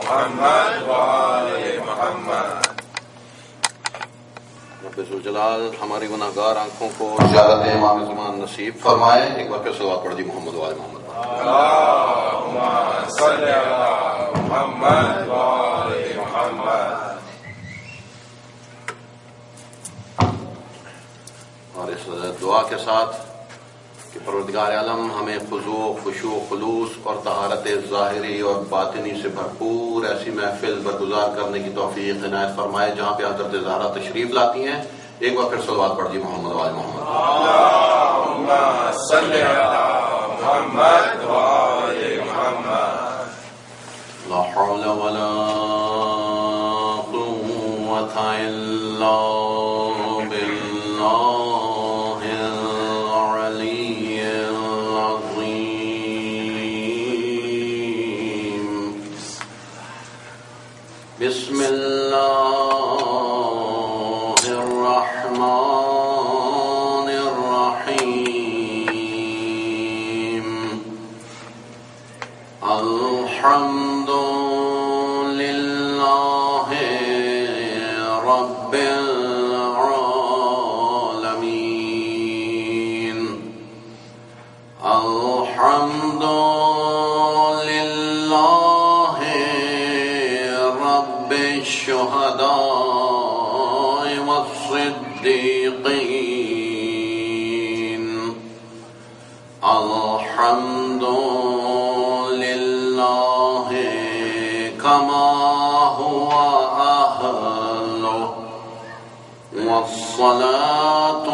محمد وآل محمد۔ رب ذوالجلال ہماری گناہگار آنکھوں کو زیارت امام زمان نصیب فرمائے۔ ایک بار پھر صلوات پڑھ دی محمد وآل محمد۔ اللہم صلی علی محمد وآل محمد۔ اور اس دعا کے ساتھ کہ پروردگار عالم ہمیں خضوع، خشوع، خلوص اور طہارت ظاہری اور باطنی سے بھرپور ایسی محفل برگزار کرنے کی توفیق عنایت فرمائے جہاں پہ حضرت زہرا تشریف لاتی ہیں۔ ایک بار پھر صلوات پڑھ دی محمد وآل محمد۔ اللہم صلی علی محمد وآل محمد۔ لا حول ولا قوة إلا بالله العلي العظيم۔ بسم الله الرحمن الرحيم۔ الحمد لله رب العالمين۔ الحمد لله رب الشهداء والصديقين۔ الحمد لله كما هو أهله، والصلاة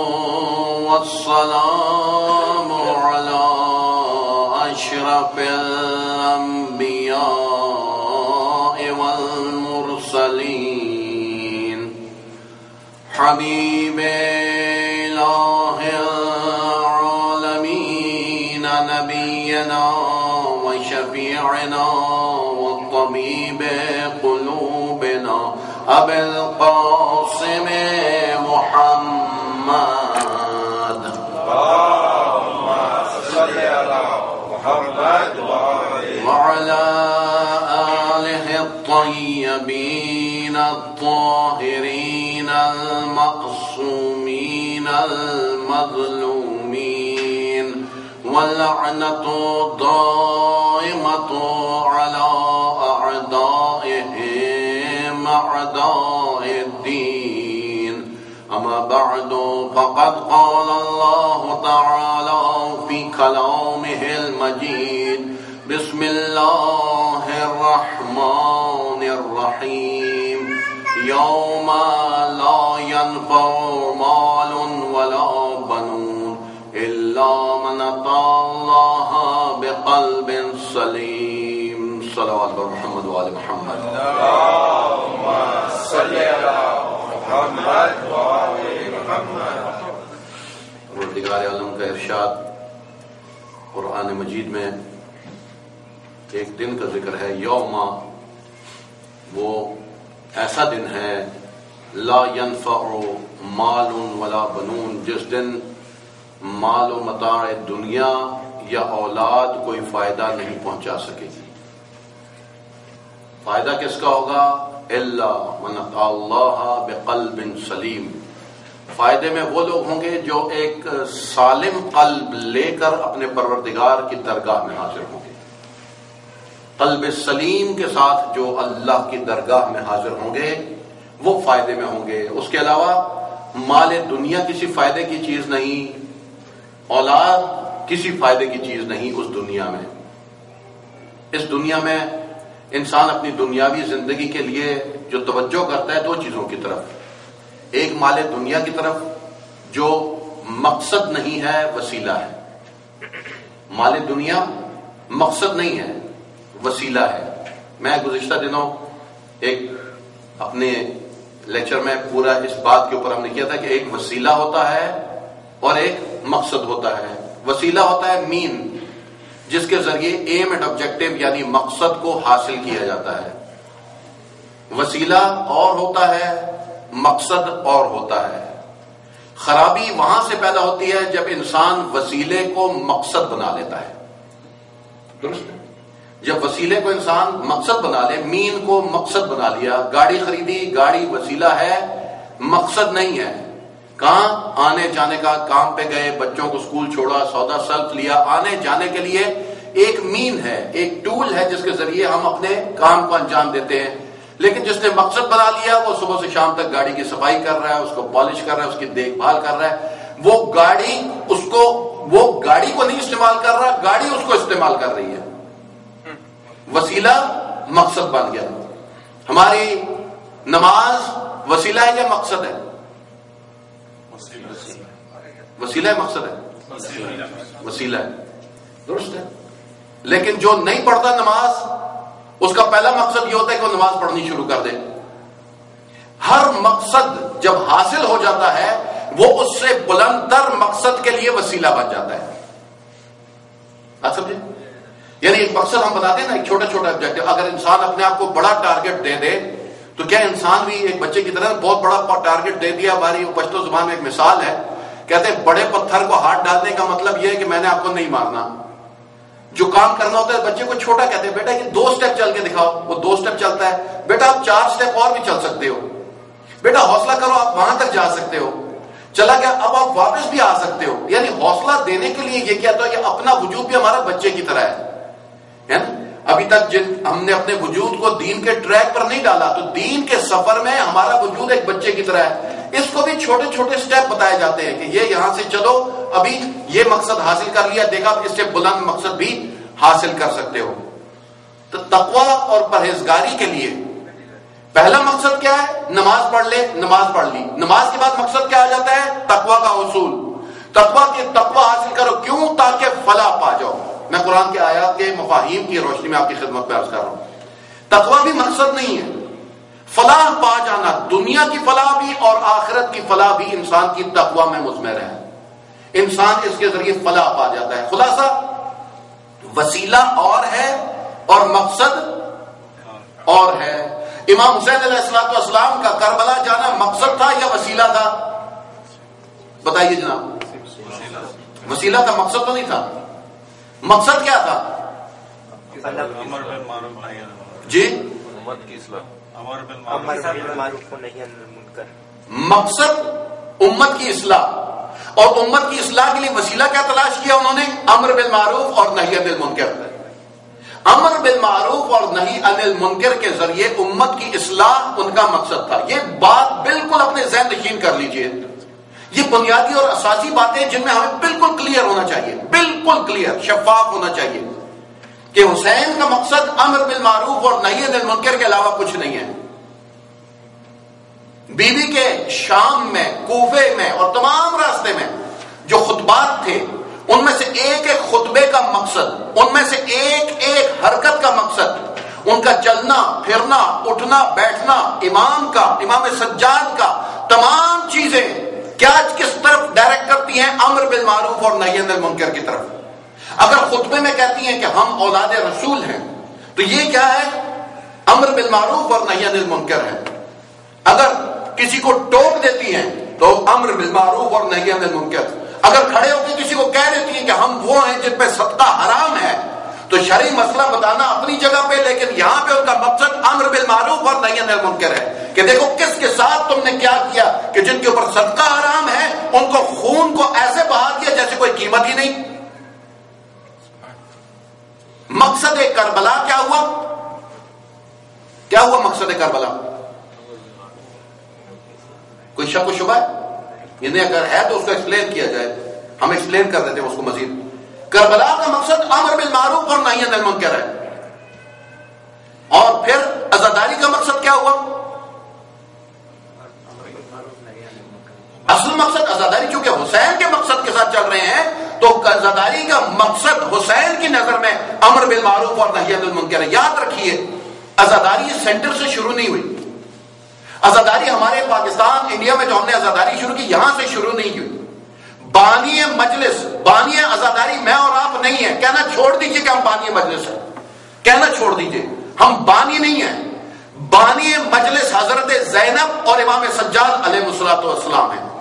والسلام على أشرف الأنبياء والمرسلين، حبيب إله العالمين، نبينا وشفيعنا وطبيب قلوبنا أبي القاسم محمد۔ اللہم صلی علی محمد وعلى آله الطيبين الطاهرين المعصومين المظلومين، واللعنة الدائمة على أعدائهم أعداء الدين۔ أما بعد فقد قال الله تعالى في كلامه المجيد: بسم الله الرحمن الرحيم، يوم لا ينفع مال ولا بنون إلا من أتى الله بقلب سليم۔ صلوات محمد وآل محمد۔ اللہم صلی علی محمد وآل محمد۔ پروردگار عالم کا ارشاد قرآن مجید میں ایک دن کا ذکر ہے، یوم، وہ ایسا دن ہے، لا ينفع مال ولا بنون، جس دن مال و متاع دنیا یا اولاد کوئی فائدہ نہیں پہنچا سکے گی۔ فائدہ کس کا ہوگا؟ الا من اتى اللہ بقلب سلیم۔ فائدے میں وہ لوگ ہوں گے جو ایک سالم قلب لے کر اپنے پروردگار کی درگاہ میں حاضر ہوں گے۔ قلب سلیم کے ساتھ جو اللہ کی درگاہ میں حاضر ہوں گے وہ فائدے میں ہوں گے۔ اس کے علاوہ مال دنیا کسی فائدے کی چیز نہیں، اولاد کسی فائدے کی چیز نہیں اس دنیا میں۔ اس دنیا میں انسان اپنی دنیاوی زندگی کے لیے جو توجہ کرتا ہے دو چیزوں کی طرف، ایک مال دنیا کی طرف جو مقصد نہیں ہے وسیلہ ہے۔ مال دنیا مقصد نہیں ہے، وسیلہ ہے۔ میں گزشتہ دنوں ایک اپنے لیکچر میں پورا اس بات کے اوپر ہم نے کیا تھا کہ ایک وسیلہ ہوتا ہے اور ایک مقصد ہوتا ہے۔ وسیلہ ہوتا ہے مین، جس کے ذریعے ایم اینڈ آبجیکٹو یعنی مقصد کو حاصل کیا جاتا ہے۔ وسیلہ اور ہوتا ہے، مقصد اور ہوتا ہے۔ خرابی وہاں سے پیدا ہوتی ہے جب انسان وسیلے کو مقصد بنا لیتا ہے، درست ہے؟ جب وسیلے کو انسان مقصد بنا لے، مین کو مقصد بنا لیا، گاڑی خریدی، گاڑی وسیلہ ہے، مقصد نہیں ہے. کہاں؟ آنے جانے کا، کام پہ گئے، بچوں کو اسکول چھوڑا، سودا سلف لیا، آنے جانے کے لیے ایک مین ہے، ایک ٹول ہے جس کے ذریعے ہم اپنے کام کو انجام دیتے ہیں. لیکن جس نے مقصد بنا لیا وہ صبح سے شام تک گاڑی کی صفائی کر رہا ہے، اس کو پالش کر رہا ہے، اس کی دیکھ بھال کر رہا ہے. وہ گاڑی کو نہیں استعمال کر رہا، گاڑی اس کو استعمال کر رہی ہے. وسیلہ مقصد بن گیا. ہماری نماز وسیلہ ہے یا مقصد ہے؟ وسیلہ ہے، مقصد ہے؟ وسیلہ ہے، درست ہے. لیکن جو نہیں پڑھتا نماز، اس کا پہلا مقصد یہ ہوتا ہے کہ وہ نماز پڑھنی شروع کر دے. ہر مقصد جب حاصل ہو جاتا ہے وہ اس سے بلند تر مقصد کے لیے وسیلہ بن جاتا ہے. آپ سمجھے؟ یعنی ایک مقصد ہم بتاتے ہیں نا، ایک چھوٹا چھوٹا آبجیکٹو. اگر انسان اپنے آپ کو بڑا ٹارگٹ دے دے تو کیا انسان بھی ایک بچے کی طرح بہت بڑا ٹارگٹ دے دیا؟ ہماری پشتو زبان میں ایک مثال ہے، کہتے ہیں بڑے پتھر کو ہاتھ ڈالنے کا مطلب یہ ہے کہ میں نے آپ کو نہیں مارنا. جو کام کرنا ہوتا ہے بچے کو چھوٹا کہتے ہیں، بیٹا یہ 2 اسٹیپ چل کے دکھاؤ. وہ 2 اسٹیپ چلتا ہے. بیٹا آپ 4 اسٹیپ اور بھی چل سکتے ہو. بیٹا حوصلہ کرو، آپ وہاں تک جا سکتے ہو. چلا گیا، اب آپ واپس بھی آ سکتے ہو. یعنی حوصلہ دینے کے لیے یہ کہتا ہے کہ اپنا وجود بھی ہمارا بچے کی طرح ہے نا. ابھی تک ہم نے اپنے وجود کو دین کے ٹریک پر نہیں ڈالا، تو دین کے سفر میں ہمارا وجود ایک بچے کی طرح ہے. اس کو بھی چھوٹے چھوٹے سٹیپ بتائے جاتے ہیں کہ یہ یہاں سے چلو، ابھی یہ مقصد حاصل کر لیا، دیکھا اس سے بلند مقصد بھی حاصل کر سکتے ہو. تو تقویٰ اور پرہیزگاری کے لیے پہلا مقصد کیا ہے؟ نماز پڑھ لے، نماز پڑھ لی. نماز کے بعد مقصد کیا آ جاتا ہے؟ تقویٰ کا حصول. تقویٰ حاصل کرو، کیوں؟ تاکہ فلاح پا جاؤ. میں قرآن کے آیات کے مفاہیم کی روشنی میں آپ کی خدمت میں عرض کر رہا ہوں. تقویٰ بھی مقصد نہیں ہے. فلاح پا جانا، دنیا کی فلاح بھی اور آخرت کی فلاح بھی انسان کی تقویٰ میں مضمر ہے. انسان اس کے ذریعے فلاح پا جاتا ہے. خلاصہ وسیلہ اور ہے اور مقصد اور ہے. امام حسین علیہ السلام کا کربلا جانا مقصد تھا یا وسیلہ تھا؟ بتائیے جناب. وسیلہ تھا، مقصد تو نہیں تھا. مقصد کیا تھا؟ جی، مقصد امت کی اصلاح، اور امت کی اصلاح کے لیے وسیلہ کیا تلاش کیا انہوں نے؟ امر بالمعروف اور نہی عن المنکر. امر بالمعروف اور نہی عن المنکر کے ذریعے امت کی اصلاح ان کا مقصد تھا. یہ بات بالکل اپنے ذہن نشین کر لیجئے. یہ بنیادی اور اساسی باتیں جن میں ہمیں بالکل کلیئر ہونا چاہیے، بالکل کلیئر، شفاف ہونا چاہیے کہ حسین کا مقصد امر بالمعروف اور نہی عن المنکر کے علاوہ کچھ نہیں ہے. بی بی کے شام میں، کوفے میں اور تمام راستے میں جو خطبات تھے، ان میں سے ایک ایک خطبے کا مقصد، ان میں سے ایک ایک حرکت کا مقصد، ان کا چلنا پھرنا اٹھنا بیٹھنا، امام کا، امام سجاد کا، تمام چیزیں کیا کس طرف ڈائریکٹ کرتی ہیں؟ امر بالمعروف اور نہی عن المنکر کی طرف. اگر خطبے میں کہتی ہیں کہ ہم اولاد رسول ہیں تو یہ کیا ہے؟ امر بالمعروف اور نہی عن المنکر ہے. اگر کسی کو ٹوک دیتی ہیں تو امر بالمعروف اور نہی عن المنکر. اگر کھڑے ہو کے کسی کو کہہ دیتی ہیں کہ ہم وہ ہیں جن پہ صدقہ حرام ہے تو شرعی مسئلہ بتانا اپنی جگہ پہ، لیکن یہاں پہ ان کا مقصد امر بالمعروف اور نہی عن المنکر ہے کہ دیکھو کس کے ساتھ تم نے کیا کیا کہ جن کے اوپر صدقہ حرام ہے ان کو خون کو ایسے بہا دیا جیسے کوئی قیمت ہی نہیں. مقصد کربلا کیا ہوا؟ کیا ہوا مقصد کربلا؟ کوئی شک و شبہ ہے؟ یعنی اگر ہے تو اس کو ایکسپلین کیا جائے. ہم ایکسپلین کر دیتے ہیں اس کو مزید. کربلا کا مقصد امر بالمعروف اور نہی عن المنکر ہے. اور پھر عزاداری کا مقصد کیا ہوا؟ اصل مقصد عزاداری، چونکہ حسین کے مقصد کے ساتھ چل رہے ہیں تو عزاداری کا مقصد حسین کی نظر میں امر بالمعروف اور نہی عن المنکر ہے. یاد رکھیے عزاداری سینٹر سے شروع نہیں ہوئی. عزاداری ہمارے پاکستان انڈیا میں جو ہم نے عزاداری شروع کی یہاں سے شروع نہیں ہوئی. بانی مجلس، بانی عزاداری میں اور آپ نہیں ہیں. کہنا چھوڑ دیجئے کہ ہم بانی مجلس ہیں، کہنا چھوڑ دیجئے. ہم بانی نہیں ہیں. بانی مجلس حضرت زینب اور امام سجاد علیہ الصلوۃ والسلام ہیں.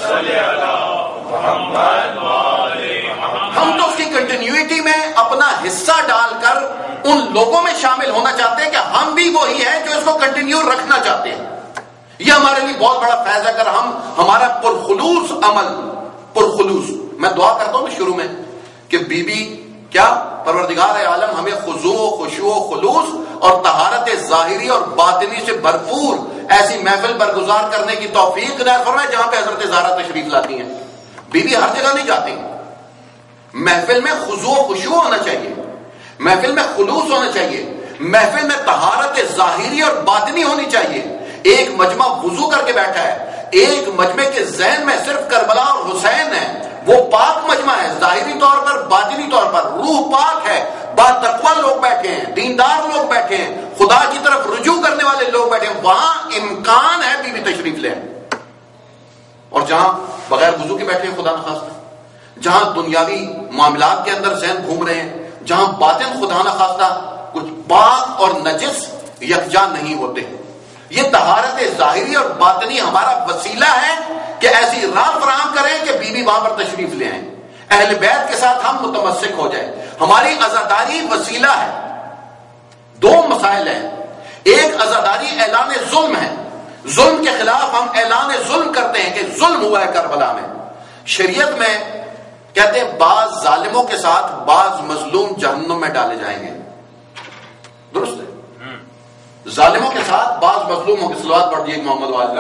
ہم تو اس کی کنٹینیوٹی میں اپنا حصہ ڈال کر ان لوگوں میں شامل ہونا چاہتے ہیں کہ ہم بھی وہی ہیں جو اس کو کنٹینیو رکھنا چاہتے ہیں. یہ ہمارے لیے بہت بڑا فیض ہے اگر ہمارا پرخلوص عمل، پرخلوص. میں دعا کرتا ہوں شروع میں کہ بی بی کیا پروردگار عالم ہمیں خضوع و خشوع و خلوص اور طہارت ظاہری اور باطنی سے بھرپور ایسی محفل برگزار کرنے کی توفیق عنایت فرمائے جہاں پہ حضرت زہرا تشریف لاتی ہیں. بی بی ہر جگہ نہیں جاتی. محفل میں خضوع و خشوع ہونا چاہیے، محفل میں خلوص ہونا چاہیے، محفل میں طہارت ظاہری اور باطنی ہونی چاہیے. ایک مجمع وضو کر کے بیٹھا ہے، ایک مجمع کے ذہن میں صرف کربلا اور حسین ہے، وہ پاک مجمع ہے ظاہری طور پر باطنی طور پر، روح پاک ہے، با تقوی لوگ بیٹھے ہیں، دیندار لوگ بیٹھے ہیں، خدا کی طرف رجوع کرنے والے لوگ بیٹھے ہیں. وہاں امکان ہے بی بی تشریف لے. اور جہاں بغیر وضو کے بیٹھے ہیں خدا نخواستہ، جہاں دنیاوی معاملات کے اندر ذہن گھوم رہے ہیں، جہاں باطن خدا نخواستہ کچھ پاک اور نجس یکجا نہیں ہوتے. یہ طہارت ظاہری اور باطنی ہمارا وسیلہ ہے کہ ایسی راہ فراہم کریں کہ بی بی وہاں پر تشریف لے آئیں، اہل بیت کے ساتھ ہم متمسک ہو جائیں. ہماری عزاداری وسیلہ ہے. دو مسائل ہیں، ایک عزاداری اعلان ظلم ہے، ظلم کے خلاف ہم اعلان ظلم کرتے ہیں کہ ظلم ہوا ہے کربلا میں. شریعت میں کہتے ہیں بعض ظالموں کے ساتھ بعض مظلوم جہنم میں ڈالے جائیں گے. درست ہے، ظالموں کے ساتھ بعض مظلوموں کی صلوات پڑھ دیے محمد والے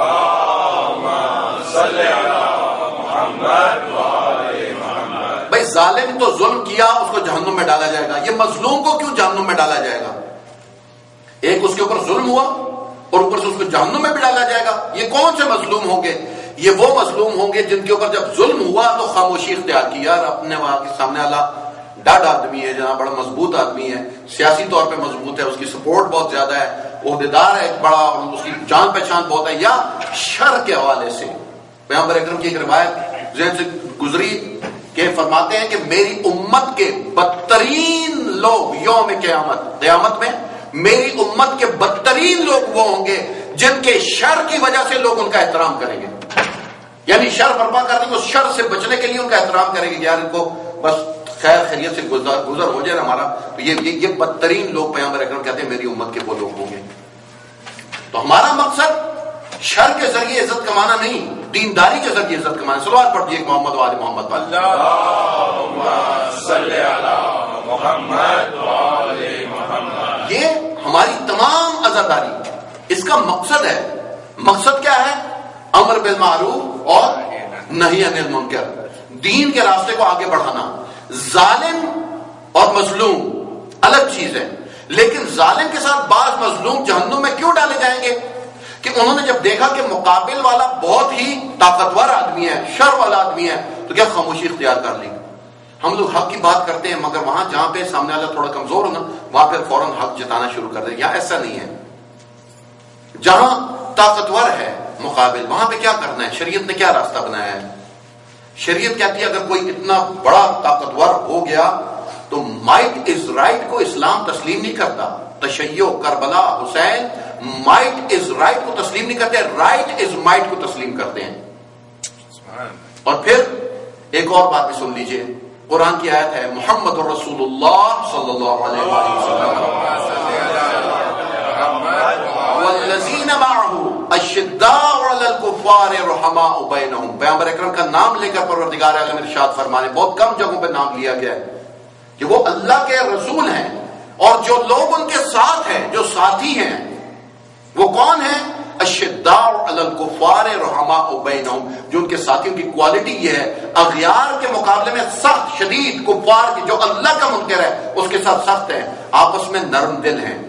بھائی. ظالم تو ظلم کیا اس کو جہنم میں ڈالا جائے گا، یہ مظلوم کو کیوں جہنم میں ڈالا جائے گا؟ ایک اس کے اوپر ظلم ہوا اور اوپر سے اس کو جہنم میں بھی ڈالا جائے گا. یہ کون سے مظلوم ہوں گے؟ یہ وہ مظلوم ہوں گے جن کے اوپر جب ظلم ہوا تو خاموشی اختیار کی. یار اپنے وہاں کے سامنے والا ڈاڈ آدمی ہے، جہاں بڑا مضبوط آدمی ہے، سیاسی طور پہ مضبوط ہے، اس کی سپورٹ بہت زیادہ ہے، عہدیدار ہے ایک بڑا، اور اس کی جان پہچان بہت ہے. یا شر کے حوالے سے پیغمبر اکرم کی ایک روایت ذہن سے گزری کہ فرماتے ہیں کہ میری امت کے بدترین لوگ یوم قیامت، قیامت میں میری امت کے بدترین لوگ وہ ہوں گے جن کے شر کی وجہ سے لوگ ان کا احترام کریں گے. یعنی شر برپا کرنے کو، شر سے بچنے کے لیے ان کا احترام کریں گے. یار ان کو بس خیر خیریت سے گزر ہو جائے نا ہمارا. تو یہ بدترین لوگ پیغمبر اکرم کہتے ہیں میری امت کے وہ لوگ ہوں گے. تو ہمارا مقصد شر کے ذریعے عزت کمانا نہیں، دینداری کے ذریعے عزت کمانا. صلوات پڑھ دیجیے محمد و آل محمد. اللہم صلی علی محمد و آل محمد. یہ ہماری تمام عزاداری، اس کا مقصد ہے. مقصد کیا ہے؟ امر بالمعروف اور نہی عن المنکر، دین کے راستے کو آگے بڑھانا. ظالم اور مظلوم الگ چیز ہے، لیکن ظالم کے ساتھ بعض مظلوم جہنم میں کیوں ڈالے جائیں گے؟ کہ انہوں نے جب دیکھا کہ مقابل والا بہت ہی طاقتور آدمی ہے، شر والا آدمی ہے، تو کیا خاموشی اختیار کر لی. ہم لوگ حق کی بات کرتے ہیں مگر وہاں جہاں پہ سامنے والا تھوڑا کمزور ہونا وہاں پہ فوراً حق جتانا شروع کر دیں. یا ایسا نہیں ہے، جہاں طاقتور ہے مقابل وہاں پہ کیا کرنا ہے؟ شریعت نے کیا راستہ بنایا ہے؟ شریعت کہتی ہے اگر کوئی اتنا بڑا طاقتور ہو گیا تو مائٹ از رائٹ کو اسلام تسلیم نہیں کرتا. تشیع، کربلا، حسین، مائٹ از رائٹ کو تسلیم نہیں کرتے، رائٹ از مائٹ کو تسلیم کرتے ہیں. اور پھر ایک اور بات بھی سن لیجئے، قرآن کی آیت ہے محمد رسول اللہ صلی اللہ علیہ وسلم والذین معہ اشداء علی الکفار رحماء بینہم. پیغمبر اکرم کا نام لے کر پروردگار عالم ارشاد فرمانے، بہت کم جگہوں پہ نام لیا گیا ہے کہ وہ اللہ کے رسول ہیں، اور جو لوگ ان کے ساتھ ہیں، جو ساتھی ہیں، وہ کون ہیں؟ اشداء علی الکفار رحماء بینہم. جو ان کے ساتھیوں کی کوالٹی یہ ہے، اغیار کے مقابلے میں سخت شدید، کفار کی جو اللہ کا منکر ہے اس کے ساتھ سخت ہیں، آپس میں نرم دل ہیں.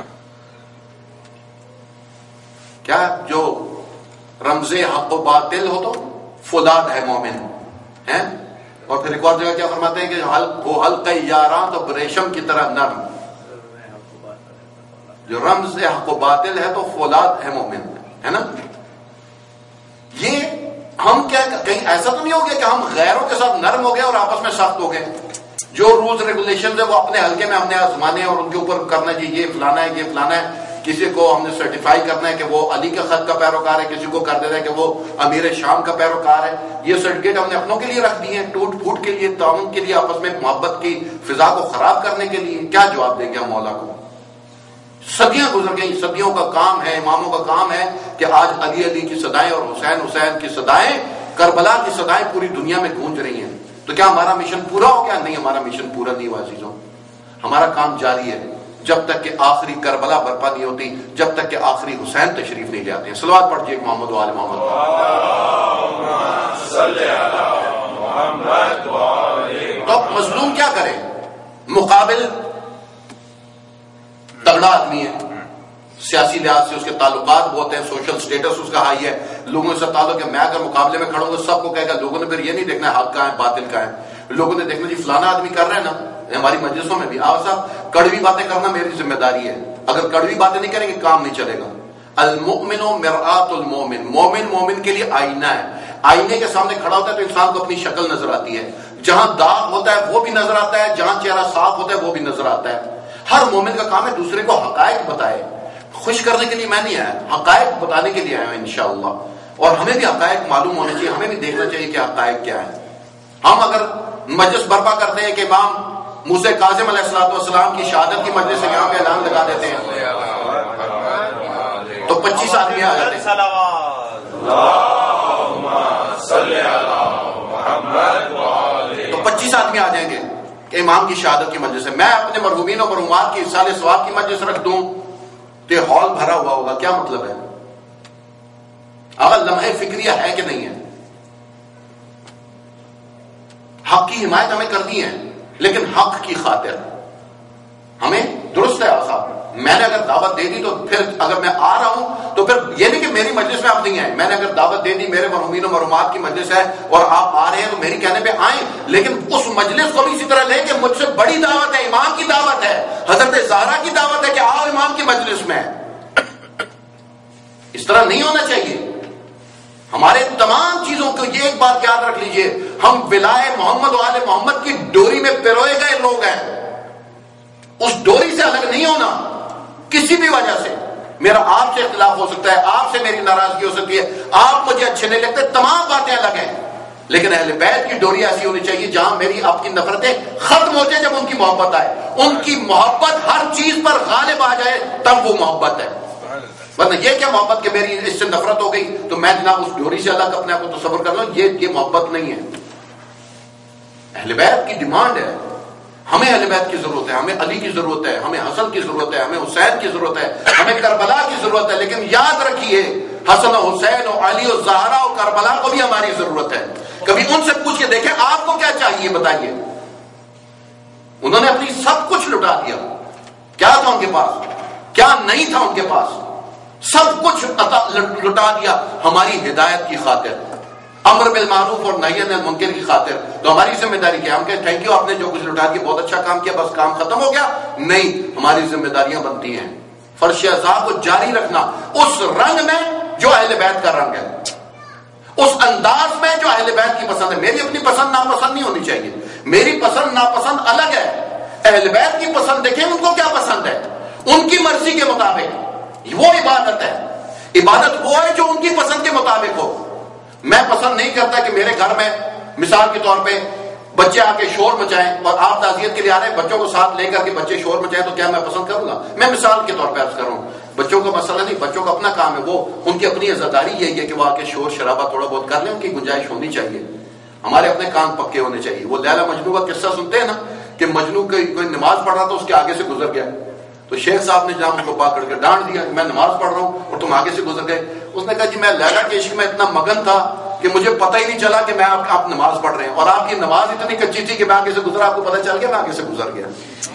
کیا جو رمز حق و باطل ہو تو فولاد ہے مومن ہے. اور پھر ایک اور جگہ کیا فرماتے ہیں کہ وہ حلقہ یاراں تو ریشم کی طرح نرم. جو رمز حق و باطل ہے تو فولاد ہے مومن، ہے نا. یہ ہم کیا کہیں ایسا تو نہیں ہو گیا کہ ہم غیروں کے ساتھ نرم ہو گئے اور آپس میں سخت ہو گئے؟ جو رولز ریگولیشن ہے وہ اپنے حلقے میں ہم نے آزمانے اور ان کے اوپر کرنا چاہیے، یہ فلانا ہے یہ فلانا ہے. کسی کو ہم نے سرٹیفائی کرنا ہے کہ وہ علی کے خط کا پیروکار ہے، کسی کو کر دینا ہے کہ وہ امیر شام کا پیروکار ہے. یہ سرٹیفکیٹ ہم نے اپنوں کے لیے رکھ دیے ہیں، ٹوٹ پھوٹ کے لیے، تعاون کے لیے، آپس میں محبت کی فضا کو خراب کرنے کے لیے. کیا جواب دیں گے ہم مولا کو؟ صدیاں گزر گئی، صدیوں کا کام ہے، اماموں کا کام ہے کہ آج علی علی کی صدائیں اور حسین حسین کی صدائیں، کربلا کی صدائیں پوری دنیا میں گونج رہی ہیں. تو کیا ہمارا مشن پورا ہو گیا؟ نہیں، ہمارا مشن پورا نہیں ہوا عزیزوں. ہمارا کام جاری ہے جب تک کہ آخری کربلا برپا نہیں ہوتی، جب تک کہ آخری حسین تشریف نہیں لے آتے ہیں. صلوات پڑھیے محمد و آل محمد. تو مظلوم کیا کرے؟ مقابل تگڑا آدمی ہے، سیاسی لحاظ سے اس کے تعلقات بہت ہیں، سوشل سٹیٹس اس کا ہائی ہے، لوگوں سے تعلق ہے. میں اگر مقابلے میں کھڑوں گا سب کو کہے گا، لوگوں نے پھر یہ نہیں دیکھنا ہے حق کا ہے باطل کا ہے، لوگوں نے دیکھنا جی فلانا آدمی کر رہے ہیں نا. ہماری مجلسوں میں بھی آؤ صاحب، کڑوی باتیں کرنا میری ذمہ داری ہے. اگر کڑوی باتیں نہیں کریں گے کام نہیں چلے گا. المؤمن مرآت المؤمن، مومن مومن کے لیے آئینہ ہے. آئینے کے سامنے کھڑا ہوتا ہے تو انسان کو اپنی شکل نظر آتی ہے، جہاں داغ ہوتا ہے وہ بھی نظر آتا ہے، جہاں چہرہ صاف ہوتا ہے وہ بھی نظر آتا ہے. ہر مومن کا کام ہے دوسرے کو حقائق بتائے. خوش کرنے کے لیے میں نہیں آیا، حقائق بتانے کے لیے آیا ہوں انشاءاللہ. اور ہمیں بھی حقائق معلوم ہونے چاہیے، ہمیں بھی دیکھنا چاہیے کہ حقائق کیا ہے. ہم اگر مجلس برپا کرتے ہیں کہ امام موسیٰ کاظم علیہ السلام کی شہادت کی مجلس سے یہاں پہ اعلان لگا دیتے ہیں تو 25 آدمی آ جاتے ہیں. تو 25 آدمی آ جائیں گے کہ امام کی شہادت کی مجلس ہے. میں اپنے مرحومین و مرحومات کی اصال ثواب کی مجلس رکھ دوں تو ہال بھرا ہوا ہوگا. کیا مطلب ہے؟ اگر لمحے فکریہ ہے کہ نہیں ہے؟ حق کی حمایت ہمیں کرنی ہے لیکن حق کی خاطر. ہمیں درست ہے صاحب، میں نے اگر دعوت دے دی تو پھر اگر میں آ رہا ہوں تو پھر یہ نہیں کہ میری مجلس میں آپ نہیں آئے. میں نے اگر دعوت دے دی، میرے مرحومین و مرحومات کی مجلس ہے اور آپ آ رہے ہیں تو میری کہنے پہ آئیں، لیکن اس مجلس کو بھی اسی طرح لیں کہ مجھ سے بڑی دعوت ہے، امام کی دعوت ہے، حضرت زہرا کی دعوت ہے کہ آؤ امام کی مجلس میں. اس طرح نہیں ہونا چاہیے. ہمارے تمام چیزوں کو یہ ایک بات یاد رکھ لیجئے، ہم ولائے محمد و آل محمد کی ڈوری میں پروئے گئے لوگ ہیں. اس ڈوری سے الگ نہیں ہونا کسی بھی وجہ سے. میرا آپ سے اختلاف ہو سکتا ہے، آپ سے میری ناراضگی ہو سکتی ہے، آپ مجھے اچھے نہیں لگتے، تمام باتیں الگ ہیں، لیکن اہل بیت کی ڈوری ایسی ہونی چاہیے جہاں میری آپ کی نفرتیں ختم ہو جائے، جب ان کی محبت آئے. ان کی محبت ہر چیز پر غالب آ جائے تب وہ محبت ہے. ورنہ یہ کیا محبت کہ میری اس سے نفرت ہو گئی تو میں جناب اس ڈوری سے الگ اپنے آپ کو تصور کر لوں، یہ محبت نہیں ہے. اہل بیت کی ڈیمانڈ ہے، ہمیں اہل بیت کی ضرورت ہے، ہمیں علی کی ضرورت ہے، ہمیں حسن کی ضرورت ہے، ہمیں حسین کی ضرورت ہے، ہمیں کربلا کی ضرورت ہے. لیکن یاد رکھیے حسن و حسین و علی و زہرا و کربلا کو بھی ہماری ضرورت ہے. کبھی ان سے پوچھ کے دیکھیں آپ کو کیا چاہیے بتائیے. انہوں نے اپنی سب کچھ لٹا دیا. کیا تھا ان کے پاس؟ کیا نہیں تھا ان کے پاس؟ سب کچھ لٹا دیا ہماری ہدایت کی خاطر، امر بالمعروف اور نہی عن المنکر کی خاطر. تو ہماری ذمہ داری کیا؟ ہم کہیں تھینک یو آپ نے جو کچھ لٹا دیا، بہت اچھا کام کیا، بس کام ختم ہو گیا؟ نہیں، ہماری ذمہ داریاں بنتی ہیں. فرش عذاب کو جاری رکھنا اس رنگ میں جو اہل بیت کا رنگ ہے، اس انداز میں جو اہل بیت کی پسند ہے. میری اپنی پسند ناپسند نہیں ہونی چاہیے، میری پسند ناپسند الگ ہے. اہل بیت کی پسند دیکھیں ان کو کیا پسند ہے، ان کی مرضی کے مطابق وہ عبادت ہے. عبادت وہ ہے جو ان کی پسند کے مطابق ہو. میں پسند نہیں کرتا کہ میرے گھر میں مثال کے طور پہ بچے آ کے شور مچائیں اور آپ تعزیت کے لیے آ رہے ہیں، بچوں کو ساتھ لے کر کے بچے شور مچائیں تو کیا میں پسند کروں گا؟ میں مثال کے طور پہ عرض کروں، بچوں کا مسئلہ نہیں، بچوں کا اپنا کام ہے، وہ ان کی اپنی عزاداری یہی ہے کہ وہ آ کے شور شرابہ تھوڑا بہت کر لیں، ان کی گنجائش ہونی چاہیے. ہمارے اپنے کان پکے ہونے چاہیے. وہ لیلا مجنوں کا قصہ سنتے ہیں نا کہ مجنوں کوئی نماز پڑھ رہا تھا، اس کے آگے سے گزر گیا تو شیخ صاحب نے جناب ان کو پکڑ کے ڈانٹ دیا کہ میں نماز پڑھ رہا ہوں اور تم آگے سے گزر گئے. اس نے کہا جی میں لیلا کے عشق میں اتنا مگن تھا کہ مجھے پتہ ہی نہیں چلا کہ میں آپ نماز پڑھ رہے ہیں، اور آپ کی نماز اتنی کچی تھی کہ میں آگے سے گزرا، آپ کو پتہ چل گیا میں آگے سے گزر گیا.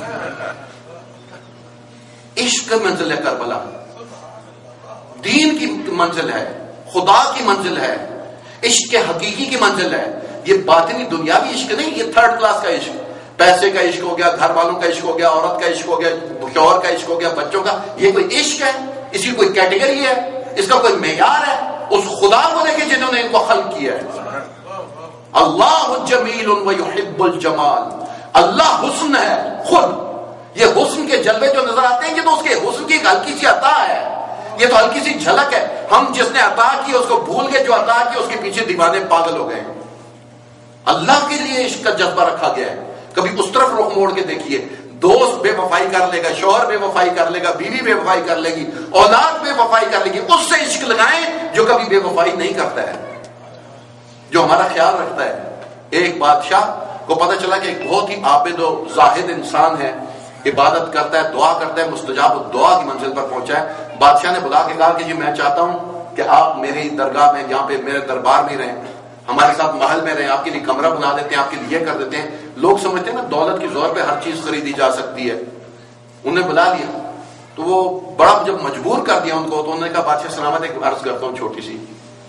عشق منزل ہے کربلا، دین کی منزل ہے، خدا کی منزل ہے، عشق حقیقی کی منزل ہے. یہ باطنی دنیاوی عشق نہیں، یہ تھرڈ کلاس کا عشق، پیسے کا عشق ہو گیا، گھر والوں کا عشق ہو گیا، عورت کا عشق ہو گیا، شوہر کا عشق ہو گیا، بچوں کا. یہ کوئی عشق ہے؟ اس کی کوئی کیٹیگری ہے؟ اس کا کوئی معیار ہے؟ اس خدا کو دیکھیں جنہوں نے ان کو خلق کیا ہے. اللہ جمیل و یحب الجمال، اللہ حسن ہے خود، یہ حسن کے جلوے جو نظر آتے ہیں یہ تو اس کے حسن کی ایک ہلکی سی عطا ہے، یہ تو ہلکی سی جھلک ہے. ہم جس نے عطا کی اس کو بھول گئے، جو عطا کی اس کے پیچھے دیوانے پاگل ہو گئے. اللہ کے لیے عشق کا جذبہ رکھا گیا ہے. کبھی اس طرف رخ موڑ کے دیکھیے، دوست بے وفائی کر لے گا، شوہر بے وفائی کر لے گا، بیوی بے وفائی کر لے گی، اولاد بے وفائی کر لے گی، اس سے عشق لگائیں جو کبھی بے وفائی نہیں کرتا ہے، جو ہمارا خیال رکھتا ہے. ایک بادشاہ کو پتہ چلا کہ ایک بہت ہی عابد و زاہد انسان ہے، عبادت کرتا ہے، دعا کرتا ہے، مستجاب الدعا کی منزل پر پہنچا ہے. بادشاہ نے بلا کے کہا کہ جی میں چاہتا ہوں کہ آپ میری درگاہ میں، یہاں پہ میرے دربار میں رہیں، ہمارے ساتھ محل میں رہیں، آپ کے لیے کمرہ بنا دیتے ہیں، آپ کے لیے کر دیتے ہیں. لوگ سمجھتے ہیں نا دولت کی زور پہ ہر چیز خریدی جا سکتی ہے. انہیں بلا لیا تو وہ بڑا جب مجبور کر دیا ان کو، تو انہوں نے کہا بادشاہ سلامت، ایک عرض کرتا ہوں چھوٹی سی.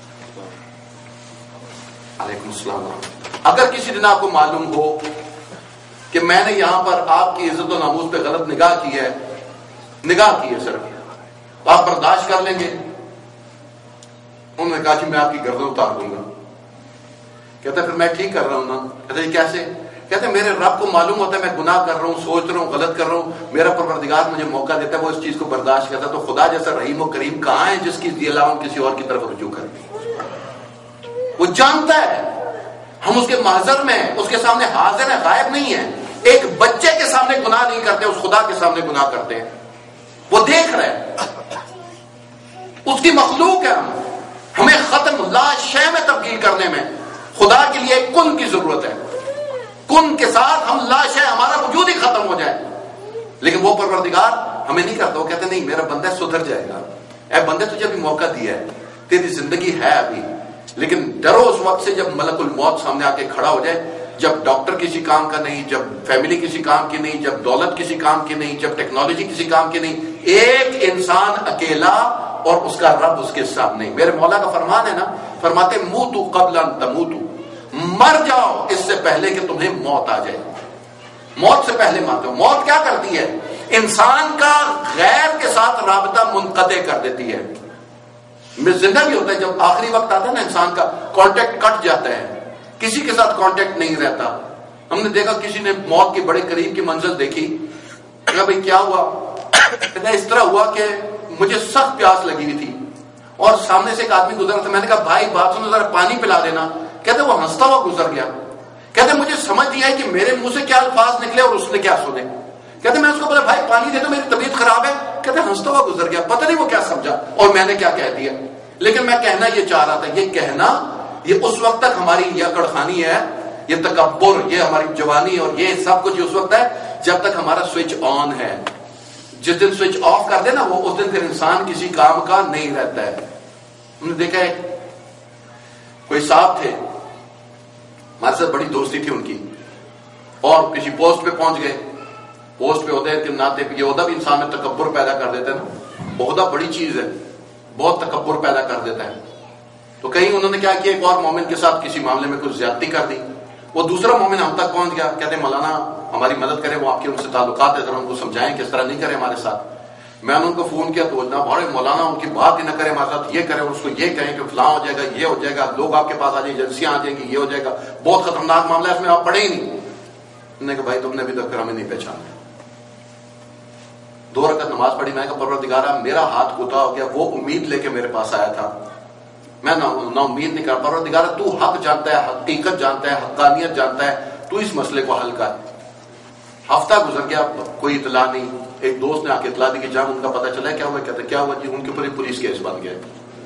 علیکم السلام. اگر کسی دن آپ کو معلوم ہو کہ میں نے یہاں پر آپ کی عزت و ناموس پہ غلط نگاہ کی ہے صرف، تو آپ برداشت کر لیں گے؟ انہوں نے کہا کہ میں آپ کی گردن اتار دوں گا. کہتا پھر میں ٹھیک کر رہا ہوں نا. کہتا یہ کیسے؟ کہتے میرے رب کو معلوم ہوتا ہے میں گناہ کر رہا ہوں، سوچ رہا ہوں، غلط کر رہا ہوں، میرا پروردگار مجھے موقع دیتا ہے، وہ اس چیز کو برداشت کرتا ہے. تو خدا جیسا رحیم و کریم کہاں ہے جس کی علاوہ ہم کسی اور کی طرف رجوع کریں؟ وہ جانتا ہے ہم اس کے محضر میں، اس کے سامنے حاضر ہیں، غائب نہیں ہیں. ایک بچے کے سامنے گناہ نہیں کرتے، اس خدا کے سامنے گناہ کرتے ہیں. وہ دیکھ رہے ہیں، اس کی مخلوق ہے. ہمیں ختم لا شے میں تبدیل کرنے میں خدا کے لیے ایک کن کی ضرورت ہے. کن کے ساتھ ہم لا شے، ہمارا وجود ہی ختم ہو جائے. لیکن وہ پروردگار ہمیں نہیں کرتا. وہ کہتے نہیں میرا بندہ سدھر جائے گا. اے بندے تجھے ابھی موقع دیا ہے، تیری زندگی ہے ابھی، لیکن ڈرو اس وقت سے جب ملک الموت سامنے آ کے کھڑا ہو جائے، جب ڈاکٹر کسی کام کا نہیں، جب فیملی کسی کام کی نہیں، جب دولت کسی کام کی نہیں، جب ٹیکنالوجی کسی کام کی نہیں. ایک انسان اکیلا اور اس کا رب اس کے سامنے. میرے مولا کا فرمان ہے نا، فرماتے موتو قبل ان تموتو، مر جاؤ اس سے پہلے کہ تمہیں موت آ جائے. موت سے پہلے مارتے ہو. موت کیا کرتی ہے؟ انسان کا غیر کے ساتھ رابطہ منقطع کر دیتی ہے. زندہ بھی ہوتا ہے جب آخری وقت آتا ہے نا، انسان کا کانٹیکٹ کٹ جاتا ہے، کسی کے ساتھ کانٹیکٹ نہیں رہتا. ہم نے دیکھا کسی نے موت کے بڑے قریب کی منزل دیکھی، کہا بھئی کیا ہوا؟ کہتا اس طرح ہوا کہ مجھے سخت پیاس لگی ہوئی تھی اور سامنے سے ایک آدمی گزر تھا. میں نے کہا بھائی بات سنو، ذرا پانی پلا دینا. کہتے وہ ہنستا ہوا گزر گیا. کہتے مجھے سمجھ نہیں آئی کہ میرے منہ سے کیا الفاظ نکلے اور اس نے کیا سنے. کہتے میں اس کو بولا بھائی پانی دے دو، میری طبیعت خراب ہے. کہتے ہنستا ہوا گزر گیا، پتہ نہیں وہ کیا سمجھا اور میں نے کیا کہہ دیا. لیکن میں کہنا یہ چاہ رہا تھا، یہ کہنا یہ اس وقت تک ہماری یہ اکڑخانی ہے، یہ تکبر، یہ ہماری جوانی اور یہ سب کچھ اس وقت ہے جب تک ہمارا سوئچ آن ہے. جس دن سوئچ آف کر دے نا، وہ اس دن پھر انسان کسی کام کا نہیں رہتا ہے. ہم نے دیکھا ہے کوئی صاحب تھے، ہمارے ساتھ بڑی دوستی تھی ان کی، اور کسی پوسٹ پہ پہنچ گئے. پوسٹ پہ عہدے کے ناطے یہ عہدہ بھی انسان میں تکبر پیدا کر دیتا ہے نا. عہدہ بڑی چیز ہے، بہت تکبر پیدا کر دیتا ہے. تو کہیں انہوں نے کیا کیا، ایک اور مومن کے ساتھ کسی معاملے میں کچھ زیادتی کر دی. وہ دوسرا مومن ہم تک پہنچ گیا، کہتے مولانا ہماری مدد کریں، وہ آپ کے ان سے تعلقات ہے، ذرا ان کو سمجھائیں کہ اس طرح نہیں کریں ہمارے ساتھ. میں نے ان کو فون کیا تو نہ بھاڑے مولانا ان کی بات ہی نہ کریں ہمارے ساتھ، یہ کریں اس کو یہ کہیں کہ فلاں ہو جائے گا، یہ ہو جائے گا، لوگ آپ کے پاس آ جائیں، ایجنسیاں آ جائیں گی، یہ ہو جائے گا، بہت خطرناک معاملہ ہے، اس میں آپ پڑھے ہی نہیں. انہوں نے کہا بھائی تم نے ابھی تک ہمیں نہیں پہچانا. 2 رکعت نماز پڑھی. میں کہا پروردگارا میرا ہاتھ کوتا ہو گیا، وہ امید لے کے میرے پاس آیا تھا، میں نا امید نہیں کر. پروردگارا تو حق جانتا ہے، حقیقت جانتا ہے، حقانیت جانتا ہے، تو اس مسئلے کو حل کر. ہفتہ گزر گیا، کوئی اطلاع نہیں. ایک دوست نے آ کے اطلاع دی کہ جان ان کا پتہ چلا. کیا ہوا؟ کہتے کیا ہوا جی؟ ان کے اوپر پولیس کیس بن گیا.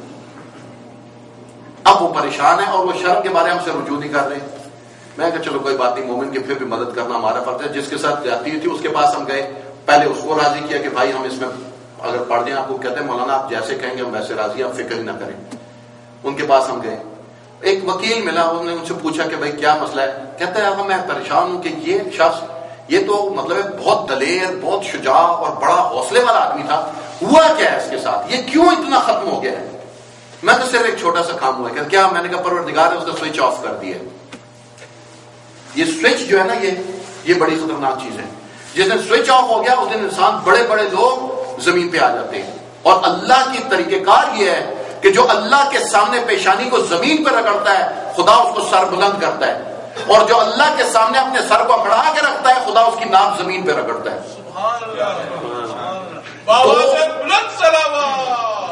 اب وہ پریشان ہے اور وہ شرم کے بارے ہم سے رجوع نہیں کر رہے. میں کہا چلو کوئی بات نہیں، مومن کی پھر بھی مدد کرنا ہمارا فرض ہے. جس کے ساتھ زیادتی ہوئی تھی اس کے پاس ہم گئے، پہلے اس کو راضی کیا کہ بھائی ہم اس میں اگر پڑھ دیں آپ کو. کہتے ہیں مولانا آپ جیسے کہیں گے ہم ویسے راضی، آپ فکر ہی نہ کریں. ان کے پاس ہم گئے، ایک وکیل ملا، انہوں نے ان سے پوچھا کہ بھائی کیا مسئلہ ہے. کہتا ہے اب میں پریشان ہوں کہ یہ شخص، یہ تو مطلب بہت دلیر، بہت شجاع اور بڑا حوصلے والا آدمی تھا، ہوا کیا ہے اس کے ساتھ، یہ کیوں اتنا ختم ہو گیا ہے. میں تو صرف ایک چھوٹا سا کام ہوا ہے. کیا؟ میں نے کہا پروردگار نے اس کا سوئچ آف کر دیا. یہ سوئچ جو ہے نا، یہ بڑی خطرناک چیز ہے. جس دن سوئچ آف ہو گیا اس دن انسان، بڑے بڑے لوگ زمین پہ آ جاتے ہیں. اور اللہ کی طریقہ کار یہ ہے کہ جو اللہ کے سامنے پیشانی کو زمین پہ رگڑتا ہے، خدا اس کو سر بلند کرتا ہے، اور جو اللہ کے سامنے اپنے سر کو اکڑا کے رکھتا ہے، خدا اس کی ناک زمین پہ رگڑتا ہے. بابا سے بلند صلوات